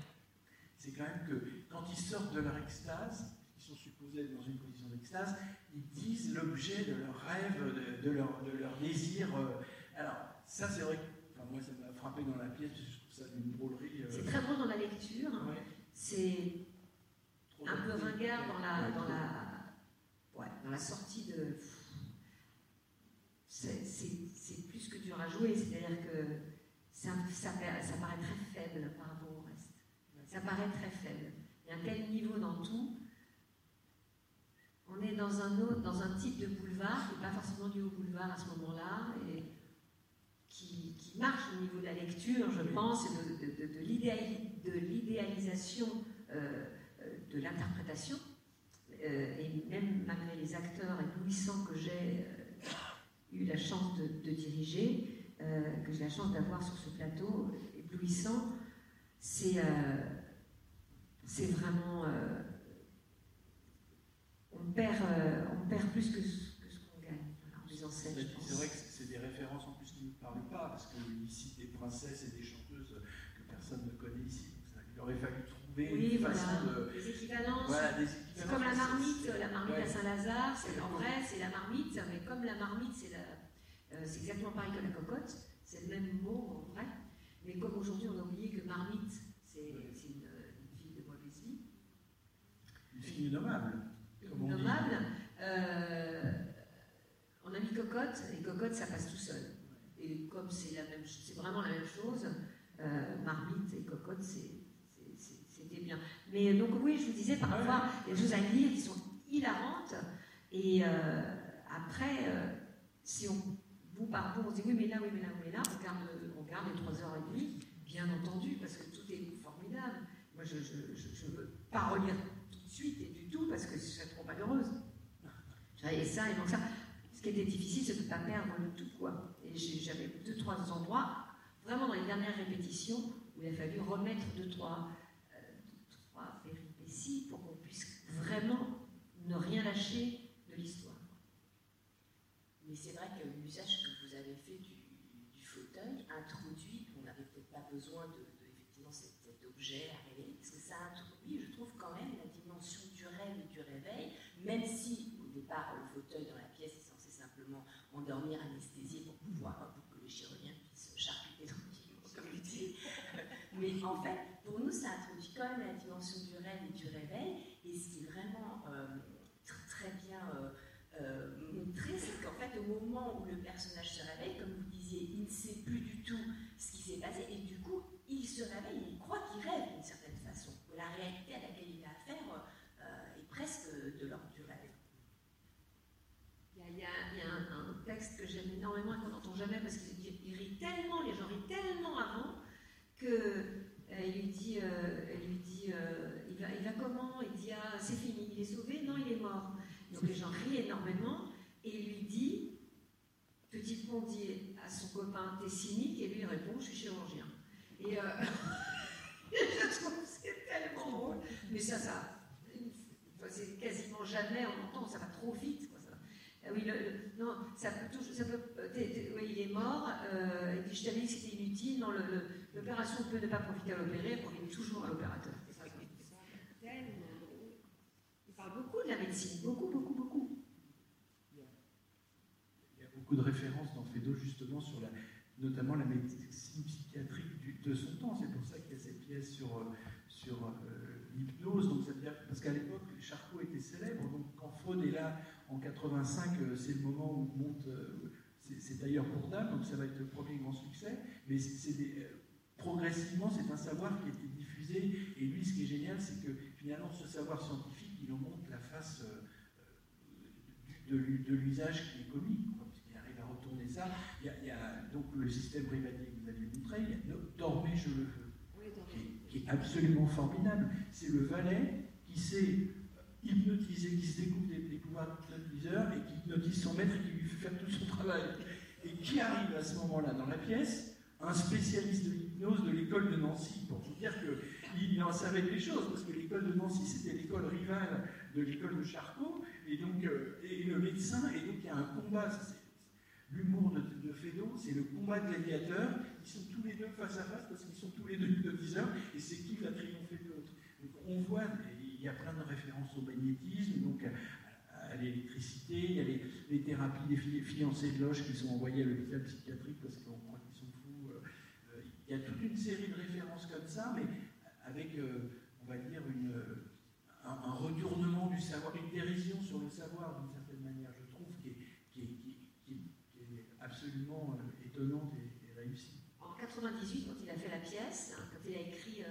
que quand ils sortent de leur extase, ils sont supposés être dans une position d'extase, ils disent l'objet de leur rêve, de leur désir. Alors ça c'est vrai que moi ça m'a frappé dans la pièce, je trouve ça d'une drôlerie. C'est très drôle dans la lecture, ouais. C'est un peu ringard dans la sortie de... C'est plus que dur à jouer, c'est-à-dire que ça paraît très faible par rapport au reste. Ça paraît très faible. Il y a un tel niveau dans tout. On est dans un type de boulevard qui n'est pas forcément du haut boulevard à ce moment-là, et qui marche au niveau de la lecture, je pense, et de l'idéalisation de l'interprétation. Et même malgré les acteurs éblouissants que j'ai eu la chance de diriger, que j'ai la chance d'avoir sur ce plateau, éblouissant, c'est vraiment... on perd plus que ce qu'on gagne en mise en scène, je pense. C'est vrai que c'est des références en plus qui ne nous parlent pas, parce qu'il cite des princesses et des chanteuses que personne ne connaît ici. Il aurait fallu trouver trouver Oui, une voilà, façon de... des équivalences. Voilà, des C'est équivalences. comme la marmite à Saint-Lazare, en D'accord. vrai c'est la marmite, mais comme la marmite c'est exactement pareil que la cocotte, c'est le même mot en vrai, mais comme aujourd'hui on a oublié que marmite c'est une fille de mauvaise vie. Une fille nommable. Comme on dit. Nommable, on a mis cocotte, et cocotte ça passe tout seul. Et comme c'est vraiment la même chose, marmite et cocotte c'était bien. Mais donc oui, je vous disais, parfois, il y a des choses à lire qui sont hilarantes, et après, si bout par bout, on se dit oui, mais là, on garde les 3h30, bien entendu, parce que tout est formidable. Moi, je ne veux pas relire tout de suite et du tout, parce que je serais trop malheureuse. Et ça, et donc ça. Ce qui était difficile, c'est de ne pas perdre le tout, quoi. Et j'avais 2-3 endroits, vraiment dans les dernières répétitions, où il a fallu remettre 2-3 péripéties pour qu'on puisse vraiment ne rien lâcher de l'histoire. Mais c'est vrai que l'usage que vous avez fait du fauteuil introduit, on n'avait peut-être pas besoin de effectivement cet objet à réveiller, parce que ça introduit, je trouve, quand même la dimension du rêve et du réveil, même si au départ le fauteuil dans la pièce est censé simplement endormir, anesthésier pour que le chirurgien puisse charcuter tranquillement, comme il dit. Mais en fait, pour nous, ça introduit quand même la dimension du rêve et du réveil, et ce qui est vraiment très bien montré, c'est qu'en fait, au moment où le personnage se réveille, comme vous disiez, il ne sait plus du tout ce qui s'est passé, et du coup, il se réveille, il croit qu'il rêve d'une certaine façon. La réalité à laquelle il a affaire est presque de l'ordre du rêve. Il y a un texte que j'aime énormément et qu'on n'entend jamais parce qu'il rit tellement, les gens rient tellement avant que elle lui dit il va comment? Il dit ah c'est fini, il est sauvé? Non, il est mort. Donc les gens rient énormément et il lui dit, petit pont dit à son copain t'es cynique et lui il répond je suis chirurgien. Et je trouve que c'est tellement drôle, mais ça c'est quasiment jamais on entend, ça va trop vite. Oui, non, oui, il est mort, et puis je t'avais dit que c'était inutile, non, l'opération peut ne pas profiter à l'opéré, elle profite toujours à l'opérateur. Il parle beaucoup de la médecine, beaucoup. Il y a beaucoup de références dans Feydeau justement sur notamment la médecine psychiatrique de son temps, c'est pour ça qu'il y a cette pièce sur l'hypnose, donc ça veut dire, parce qu'à l'époque, Charcot était célèbre, donc quand Freud est là en 85, c'est le moment où monte, c'est d'ailleurs pour Dame, donc ça va être le premier grand succès, mais progressivement, c'est un savoir qui a été diffusé, et lui, ce qui est génial, c'est que finalement, ce savoir scientifique, il en montre la face de l'usage qui est comique, puisqu'il arrive à retourner ça. Il y a donc le système Rivalier que vous aviez montré, il y a Dormez, je le veux, qui est absolument formidable. C'est le valet qui s'est hypnotisé, qui se découvre des pouvoirs d'hypnotiseur et qui hypnotise son maître et qui lui fait faire tout son travail. Et qui arrive à ce moment-là dans la pièce? Un spécialiste de l'hypnose de l'école de Nancy, pour vous dire qu'il en savait des choses, parce que l'école de Nancy, c'était l'école rivale de l'école de Charcot, et donc et le médecin, et donc il y a un combat, l'humour de Feydeau, c'est le combat de gladiateurs, ils sont tous les deux face à face, parce qu'ils sont tous les deux hypnotiseurs, et c'est qui va triompher de l'autre. Donc on voit, il y a plein de références au magnétisme, donc à l'électricité, il y a les thérapies des fiancés de loge qui sont envoyées à l'hôpital psychiatrique parce qu'on croit qu'ils sont fous. Il y a toute une série de références comme ça, mais avec, on va dire, un retournement du savoir, une dérision sur le savoir d'une certaine manière, je trouve, qui est absolument étonnante et réussie. En 98, quand il a fait la pièce, quand il a écrit...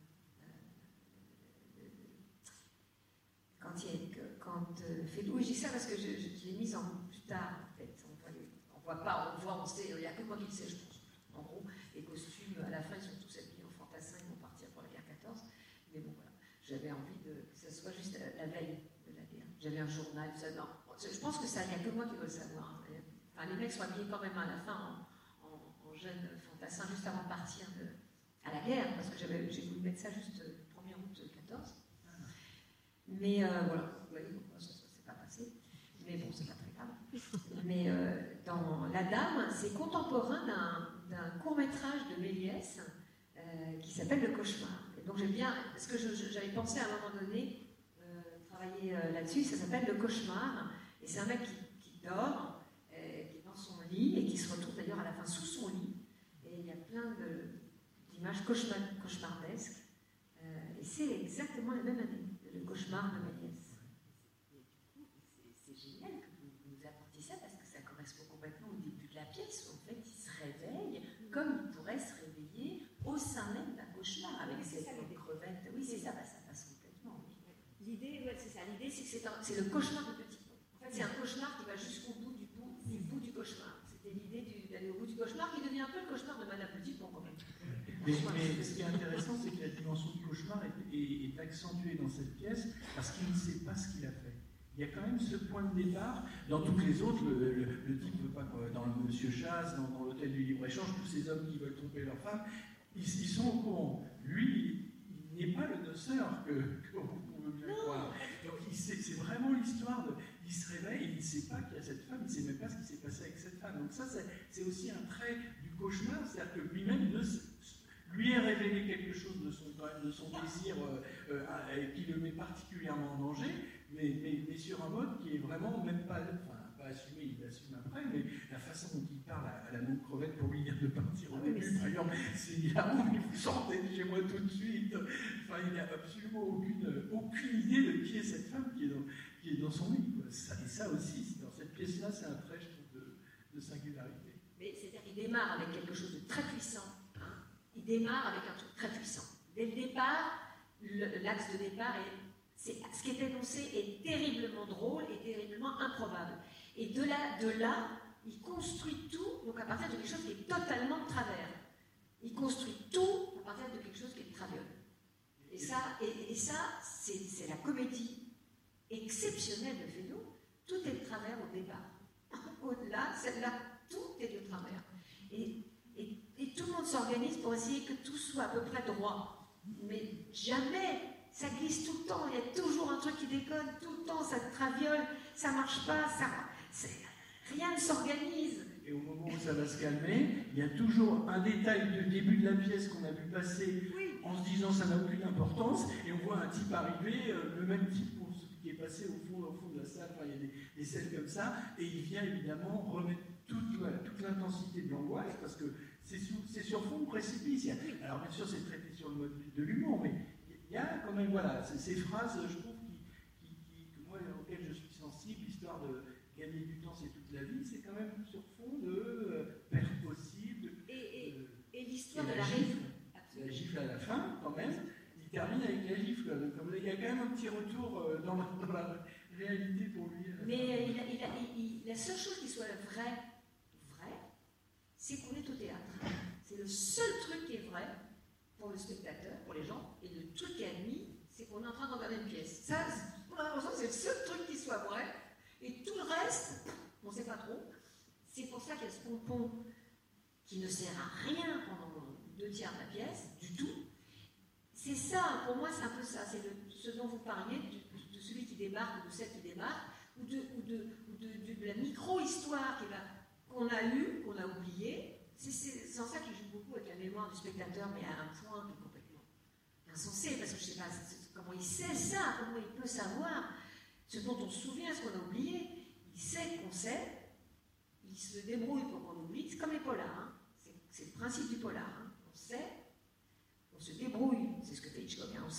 Feydeau, oui, je dis ça parce que je l'ai mise en plus tard, en fait. On voit pas, on sait, il n'y a que moi qui le sais, je pense. En gros, les costumes, à la fin, ils sont tous habillés en fantassin, ils vont partir pour la guerre 14. Mais bon, voilà, j'avais envie que ça soit juste la veille de la guerre. J'avais un journal, ça, non. Je pense que ça, il n'y a que moi qui dois le savoir. Enfin, les mecs sont habillés quand même à la fin en jeunes fantassins, juste avant de partir à la guerre, parce que j'ai voulu mettre ça juste 1er août 14. Mais voilà. C'est pas passé, mais bon, c'est pas très grave. Mais dans La Dame, c'est contemporain d'un court-métrage de Méliès qui s'appelle Le Cauchemar. Et Donc j'aime bien, parce que j'avais pensé à un moment donné travailler là-dessus, ça s'appelle le cauchemar, et c'est un mec qui dort, qui est dans son lit, et qui se retrouve d'ailleurs à la fin sous son lit, et il y a plein d'images cauchemardesques, et c'est exactement la même année, le cauchemar de ma nièce. C'est génial que vous nous apportiez ça, parce que ça correspond complètement au début de la pièce, où en fait il se réveille comme il pourrait se réveiller au sein même d'un cauchemar, avec cette crevette. Oui, c'est ça, ça passe complètement. L'idée, ouais, c'est ça. L'idée, c'est que c'est le cauchemar de Petit Pont. En fait, c'est un cauchemar qui va jusqu'au bout du cauchemar. C'était l'idée d'aller au bout du cauchemar, qui devient un peu le cauchemar de Madame Petit Pont, quand même. Mais ce qui est intéressant, c'est que la dimension du cauchemar est accentuée dans cette pièce parce qu'il ne sait pas ce qu'il a fait. Il y a quand même ce point de départ. Dans toutes les autres, le type ne veut pas, dans le Monsieur Chasse, dans l'hôtel du libre-échange, tous ces hommes qui veulent tromper leur femme, ils sont au courant. Lui, il n'est pas le noceur que vous veut bien croire. Donc c'est vraiment l'histoire de... Il se réveille, il ne sait pas qu'il y a cette femme, il ne sait même pas ce qui s'est passé avec cette femme. Donc ça, c'est aussi un trait du cauchemar, c'est-à-dire que lui-même lui est révélé quelque chose de son désir qui le met particulièrement en danger, mais sur un mode qui est vraiment même pas assumé, il l'assume après, mais la façon dont il parle à la bonne crevette pour lui dire de partir au début, par exemple, c'est hilarant, mais vous sortez de chez moi tout de suite. Enfin, il n'a absolument aucune idée de qui est cette femme qui est dans son lit. Et ça aussi, dans cette pièce-là, c'est un trait, je trouve, de singularité. Mais c'est-à-dire qu'il démarre avec quelque chose de très puissant. Hein. Il démarre avec un truc très puissant. Dès le départ, l'axe de départ ce qui est énoncé est terriblement drôle et terriblement improbable. Et de là, il construit tout, donc à partir de quelque chose qui est totalement de travers. Il construit tout à partir de quelque chose qui est de travers. Et ça, c'est la comédie exceptionnelle de Feydeau. Tout est de travers au départ. Au-delà, celle-là, tout est de travers. Et tout le monde s'organise pour essayer que tout soit à peu près droit. Mais jamais, ça glisse tout le temps, il y a toujours un truc qui déconne, tout le temps, ça traviole, ça marche pas, rien ne s'organise. Et au moment où ça va se calmer, il y a toujours un détail du début de la pièce qu'on a vu passer en se disant ça n'a aucune importance, et on voit un type arriver, le même type qui est passé au fond de la salle, enfin, il y a des scènes comme ça, et il vient évidemment remettre toute l'intensité de l'angoisse, parce que c'est sur fond de précipice. Alors bien sûr c'est traité sur le mode de l'humour, mais il y a quand même, voilà, ces phrases, je trouve, auxquelles je suis sensible, l'histoire de gagner du temps, c'est toute la vie, c'est quand même sur fond de perte possible. Et l'histoire de la gifle à la fin, quand même, il termine avec la gifle. Donc, il y a quand même un petit retour dans la réalité pour lui. Mais la seule chose qui soit vraie, c'est qu'on est au théâtre. C'est le seul truc qui est vrai pour le spectateur, pour les gens, et le truc qui est admis, c'est qu'on est en train de regarder une pièce. Ça, pour l'instant, c'est le seul truc qui soit vrai, et tout le reste, on ne sait pas trop. C'est pour ça qu'il y a ce pompon qui ne sert à rien pendant 2 tiers de la pièce, du tout. C'est ça, pour moi, c'est un peu ça. C'est ce dont vous parliez, de celui qui débarque, ou de celle qui débarque, ou de la micro-histoire qu'on a eue, qu'on a oubliée. C'est en ça qu'il joue beaucoup avec la mémoire du spectateur, mais à un point qui est complètement insensé, parce que je ne sais pas comment il sait ça, comment il peut savoir ce dont on se souvient, ce qu'on a oublié. Il sait qu'on sait, il se débrouille pour qu'on oublie. C'est comme les polars, hein. C'est le principe du polar. Hein. On sait, on se débrouille, c'est ce que fait Hitchcock, hein.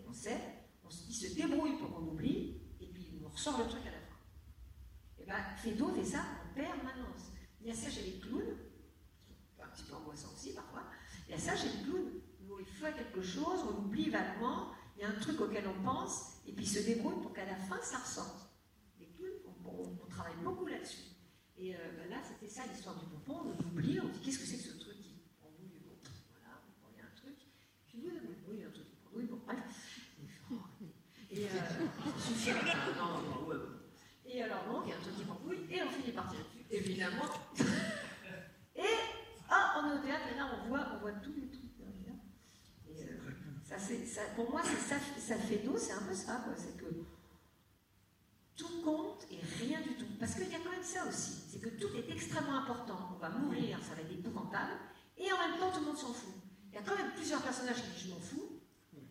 Il se débrouille pour qu'on oublie, et puis il nous ressort le truc à la fin. Et bien, Feydeau fait ça en permanence. Il y a ça chez les clowns, un petit peu angoissant aussi parfois. Il y a ça chez les clowns, où il fait quelque chose, on oublie vaguement, il y a un truc auquel on pense, et puis il se débrouille pour qu'à la fin ça ressorte. Les clowns, on travaille beaucoup là-dessus. Et là, c'était ça l'histoire du pompon, on oublie, on dit qu'est-ce que c'est que ce truc qui pendouille, bon, voilà, il y a un truc, puis oui, il y a un truc qui pendouille, bon, bref. Et et alors donc, il y a un truc qui pendouille, et on finit par tirer dessus, évidemment. Et on est au théâtre, et là on voit tous les trucs derrière. Et pour moi, ça fait d'eau, c'est un peu ça, quoi. C'est que tout compte et rien du tout. Parce qu'il y a quand même ça aussi, c'est que tout est extrêmement important. On va mourir, ça va être épouvantable, et en même temps tout le monde s'en fout. Il y a quand même plusieurs personnages qui disent je m'en fous,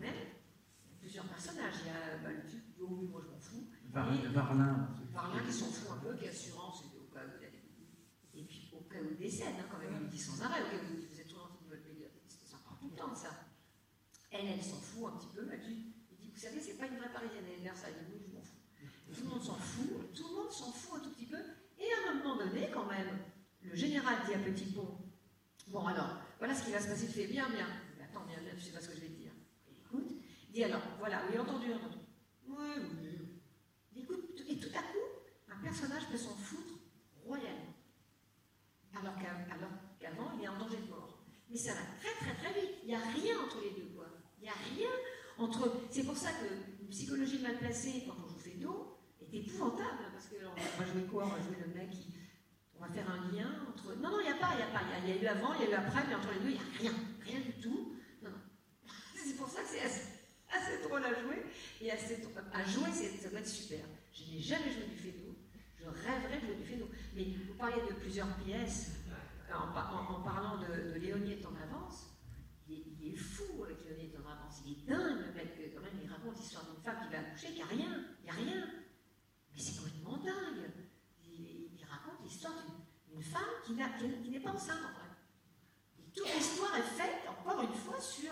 même, il y a plusieurs personnages. Il y a le type, oh oui, moi je m'en fous. Varlin qui s'en fout un peu, qui assurance, au cas où il y a des... Et puis au cas où il décède, quand même, il me dit sans arrêt, au cas où vous êtes toujours en train de me le payer. Ça prend tout le temps, ça. Elle s'en fout un petit peu, elle dit, vous savez, c'est pas une vraie parisienne, elle est ça, elle dit, oui, je m'en fous. Tout le monde s'en fout un tout petit peu. Et à un moment donné, quand même, le général dit à Petit Pont, bon alors, voilà ce qui va se passer, tu fais bien. Attends, bien, tu sais pas ce que je vais te dire. Il écoute, il dit alors, voilà, oui, entendu. Oui. Il écoute, et tout à coup, un personnage peut s'en foutre royalement. Alors qu'avant, il est en danger de mort. Mais ça va très vite. Il n'y a rien entre les deux, quoi. Il n'y a rien entre... C'est pour ça que une psychologie mal placée, quand on joue Fédo, est épouvantable, parce qu'on va jouer quoi? On va jouer le mec qui... On va faire un lien entre... Non, il n'y a pas. Il y a eu avant, il y a eu après, mais entre les deux, il n'y a rien du tout. Non. C'est pour ça que c'est assez drôle à jouer. Et à jouer, ça doit être super. Je n'ai jamais joué du Fédo. Je rêverais de jouer du Fédo. Mais vous parliez de plusieurs pièces. En parlant de Léonie est en avance, il est fou avec Léonie est en avance. Il est dingue, le mec. Quand même, il raconte l'histoire d'une femme qui va accoucher, qu'il n'y a rien. Mais c'est complètement dingue. Il raconte l'histoire d'une femme qui n'est pas enceinte en vrai. Et toute l'histoire est faite, encore une fois, sur...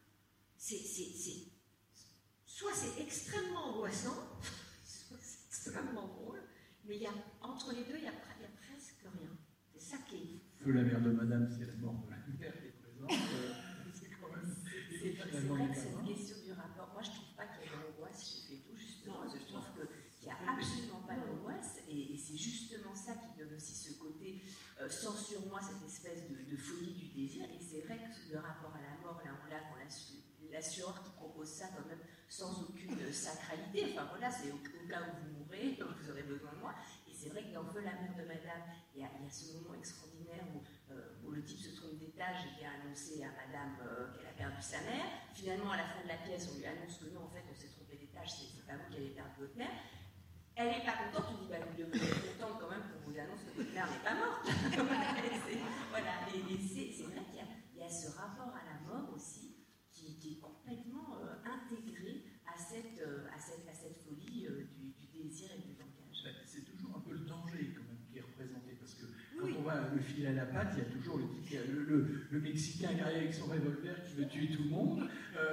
Soit c'est extrêmement angoissant, soit c'est extrêmement drôle, mais entre les deux, il n'y a presque rien. C'est ça qui est... Feu la mère de madame, c'est la mort de la mère qui est présente. C'est quand même... C'est vrai que cette question du rapport, moi je ne trouve pas qu'il y ait de l'angoisse chez Fédo, justement, je trouve qu'il n'y a absolument pas d'angoisse, et c'est justement ça qui donne aussi ce côté sans sur moi, cette espèce de folie du désir, et c'est vrai que le rapport à la mort, là on l'a, l'assureur qui propose ça quand même sans aucune sacralité, enfin voilà, c'est au cas où vous mourrez, vous aurez besoin de moi, et c'est vrai que dans Feu la mère de madame, il y a ce moment extraordinaire où le type se trompe d'étage et vient annoncer à madame qu'elle a perdu sa mère. Finalement, à la fin de la pièce, on lui annonce que non, en fait, on s'est trompé d'étage, c'est pas vous qui avez perdu votre mère. Elle n'est pas contente, on dit, vous devriez être contente quand même pour vous annoncer que votre mère n'est pas morte. Voilà, et c'est vrai qu'il y a ce rapport à la mort aussi qui est complètement intégré à cette folie du désir et du langage. C'est toujours un peu le danger quand même qui est représenté, parce que quand on va le fil à la patte, il y a toujours le Mexicain qui arrive avec son revolver qui veut tuer tout le monde.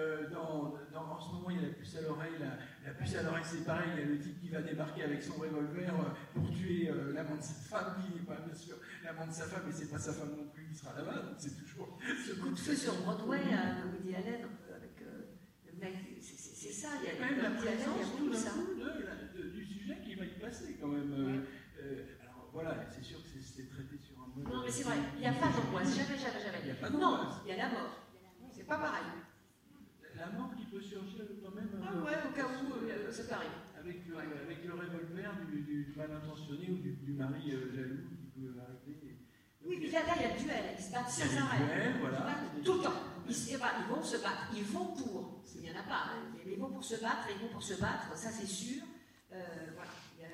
En ce moment, il y a la puce à l'oreille. La puce à l'oreille, c'est pareil. Il y a le type qui va débarquer avec son revolver pour tuer l'amant de sa femme, qui n'est pas, bien sûr, l'amant de sa femme, mais c'est pas sa femme non plus qui sera là-bas. Donc c'est toujours ce coup de feu sur Broadway à Woody Allen, un peu avec le mec. C'est ça. Il y a même la présence tout d'un ça. coup du sujet qui va y passer quand même. Alors voilà, c'est sûr que c'est traité sur un mode. Non, mais c'est vrai. Il n'y a pas d'angoisse. Jamais. Il n'y a pas d'angoisse. Non, il y a la mort. C'est pas pareil. La mort qui peut surgir quand même. Ouais, au cas où ça t'arrive. Avec le revolver du mal intentionné ou du mari jaloux qui peut arriver. Oui, puis là, il y a le duel. Ils se battent sans arrêt. Voilà. Tout le temps. Ils vont se battre. Ils vont pour. Il n'y en a pas. Mais ils vont pour se battre. Ça, c'est sûr. Voilà.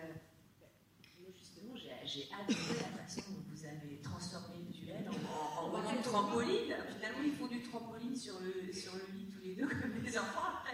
Justement, j'ai adoré la façon dont vous avez transformé le duel en mode du trampoline. Finalement, ils font du trampoline sur le lit tous les deux comme des enfants. Après,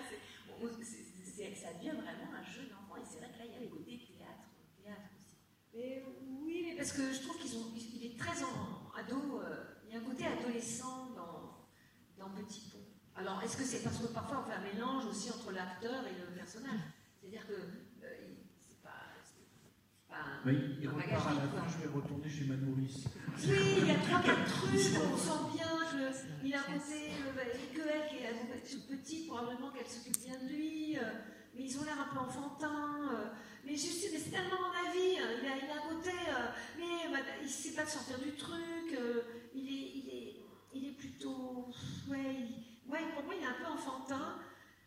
ça devient vraiment un jeu d'enfant. Et c'est vrai que là, il y a le côté théâtre aussi. Oui, mais parce que je trouve qu'il est très ado. Il y a un côté adolescent dans Petit Pont. Alors, est-ce que c'est parce que parfois on fait un mélange aussi entre l'acteur et le personnage? C'est-à-dire que c'est pas oui, il repart à la fin, je vais retourner chez ma nourrice. Oui, il y a 3-4 trucs, on sent bien qu'il a pensé qu'elle qui est petite, probablement qu'elle s'occupe bien de lui, mais ils ont l'air un peu enfantins. Mais c'est tellement dans la vie, il a un côté, mais il ne sait pas de sortir du truc, il est plutôt... Ouais, pour moi, il est un peu enfantin.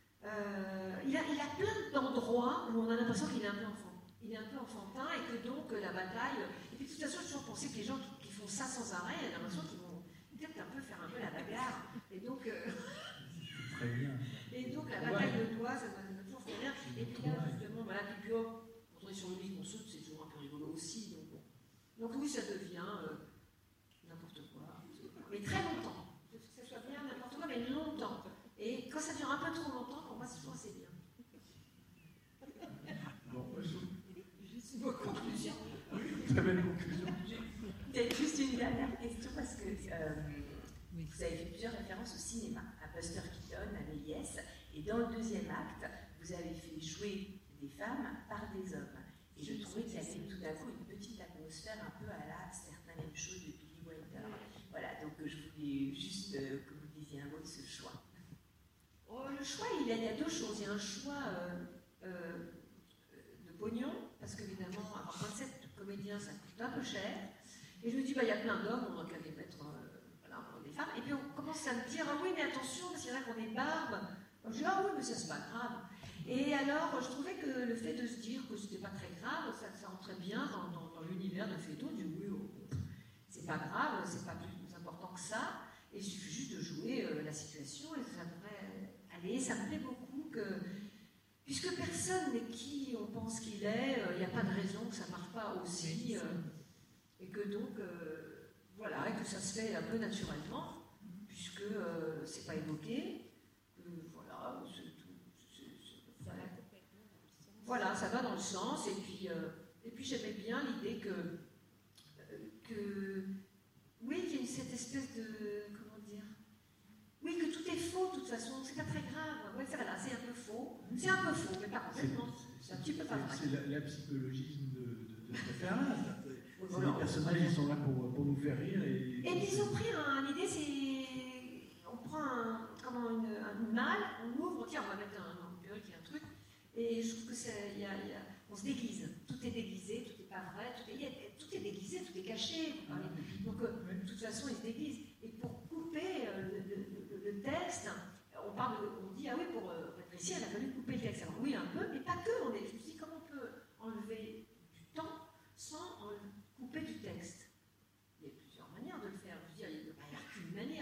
Il a plein d'endroits où on a l'impression qu'il est un peu enfant. Il est un peu enfantin et que donc la bataille... Et puis de toute façon, j'ai toujours pensé que les gens qui font ça sans arrêt, il y a l'impression qu'ils vont peut-être un peu faire un peu la bagarre. Et donc... Très bien. Et donc la bataille de doigts, ça m'a toujours fait rire. Et puis là, justement, voilà, puis quand on est sur le lit, qu'on saute, c'est toujours un peu rigolo aussi. Donc, bon. Donc oui, ça devient n'importe quoi. Mais très longtemps. Que ça soit bien n'importe quoi, mais longtemps. Et quand ça dure un peu trop longtemps, choix, c'est bien. Bon, Juste une conclusion. très belle conclusion. Peut-être juste une dernière question, parce que vous avez fait plusieurs références au cinéma, à Buster Keaton, à Méliès, et dans le deuxième acte, vous avez fait jouer des femmes par des hommes. Et je trouvais qu'il y avait tout à coup une petite atmosphère un peu à la Certains même chose de Billy Wilder. Voilà, donc je voulais juste que vous disiez un mot de ce choix. Oh, le choix, il y a deux choses. Il y a un choix de pognon, parce qu'évidemment, avoir 27 comédiens, ça coûte un peu cher. Et je me dis, il y a plein d'hommes, on n'a qu'à les mettre des femmes. Et puis on commence à me dire, ah oui, mais attention, c'est vrai qu'on est barbe. Je dis, ah oui, mais ça, c'est pas grave. Et alors, je trouvais que le fait de se dire que c'était pas très grave, ça entrait bien dans l'univers de Feydeau, du oui, c'est pas grave, c'est pas plus important que ça. Et il suffit juste de jouer la situation et ça devrait aller. Ça me plaît beaucoup que, puisque personne n'est qui on pense qu'il est, il n'y a pas de raison que ça ne marche pas aussi. Et que donc, voilà, et que ça se fait un peu naturellement, puisque c'est pas évoqué. Voilà, voilà, ça va dans le sens. Et puis j'aimais bien l'idée que oui, qu'il y ait cette espèce de, comment dire, oui, que tout est faux de toute façon, c'est pas très grave. Ouais, voilà, c'est un peu faux, mais pas complètement. C'est un petit peu pas vrai. C'est la psychologie de cette affaire-là. C'est voilà. des personnages qui sont là pour nous faire rire. Et puis ils ont pris l'idée, c'est, on prend un mâle, on ouvre, tiens, on va mettre un perruque et un truc, et je trouve que on se déguise. Tout est déguisé, tout n'est pas vrai, tout est déguisé, tout est caché. Donc, de toute façon, ils se déguisent. Et pour couper le texte, on dit, ah oui, pour rétrécir, il a fallu couper le texte. Alors oui, un peu, mais pas que. Je me suis dit, comment on peut enlever du temps sans couper du texte? Il y a plusieurs manières de le faire. Je veux dire, il n'y a qu'une manière.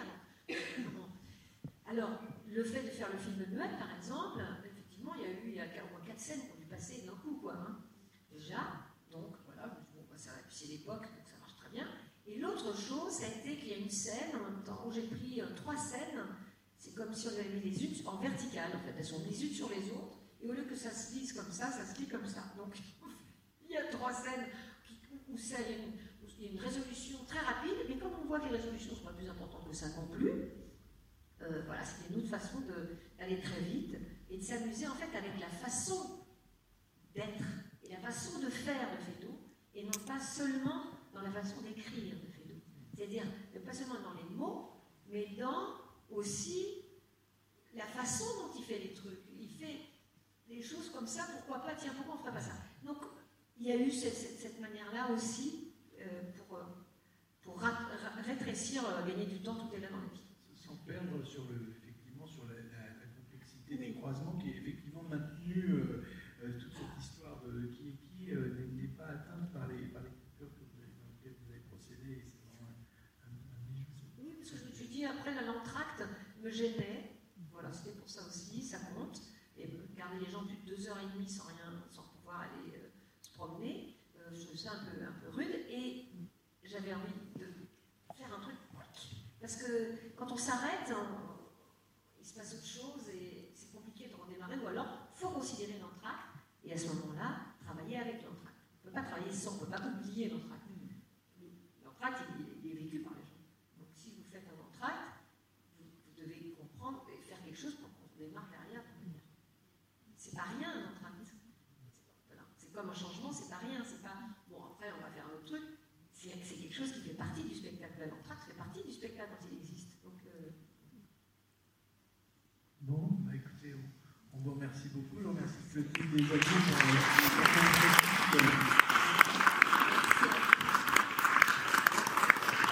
Alors, le fait de faire le film de Noël, par exemple, effectivement, il y a au moins 4 scènes qui ont dû passer d'un coup, quoi. Déjà, donc voilà, bon, c'est l'époque, donc ça marche très bien. Et l'autre chose, ça a été qu'il y a une scène, en même temps, où j'ai pris 3 scènes, c'est comme si on avait mis les unes en verticale, en fait, elles sont les unes sur les autres, et au lieu que ça se lise comme ça se lit comme ça. Donc, il y a 3 scènes où il y a une résolution très rapide, mais comme on voit que les résolutions ne sont pas plus importantes que ça non plus, voilà, c'était une autre façon d'aller très vite et de s'amuser en fait avec la façon d'être et la façon de faire de Feydeau, et non pas seulement dans la façon d'écrire de Feydeau. C'est-à-dire, pas seulement dans les mots, mais dans aussi la façon dont il fait les trucs. Il fait les choses comme ça, pourquoi pas, tiens, pourquoi on ne ferait pas ça? Donc, il y a eu cette manière-là aussi pour rétrécir, gagner du temps, tout est là dans la vie. Sans perdre effectivement sur la complexité des croisements qui est effectivement maintenue, toute cette histoire de qui n'est pas atteinte par les coupures dans lesquelles vous avez procédé. C'est vraiment un bijou. Oui, parce que je me suis dit, après, l'entracte me gênait. Voilà, c'était pour ça aussi, ça compte. Et garder les gens plus de 2h30 sans pouvoir aller se promener, je trouvais ça un peu rude. Et j'avais envie de faire un truc. Parce que quand on s'arrête, il se passe autre chose et c'est compliqué de redémarrer. Ou alors, il faut considérer l'entracte et à ce moment-là, travailler avec l'entracte. On ne peut pas travailler sans, on ne peut pas oublier l'entracte. L'entracte, il est vécu par les gens. Donc si vous faites un entracte, vous devez comprendre et faire quelque chose pour qu'on démarre derrière. C'est pas rien un entracte. Voilà. C'est comme un changement, c'est pas rien. C'est pas bon, après on va faire un autre truc. C'est quelque chose qui fait partie du spectacle. L'entracte fait partie du spectacle quand il existe. Donc, Bon, bah écoutez, on vous remercie beaucoup. Je remercie le team des adultes pour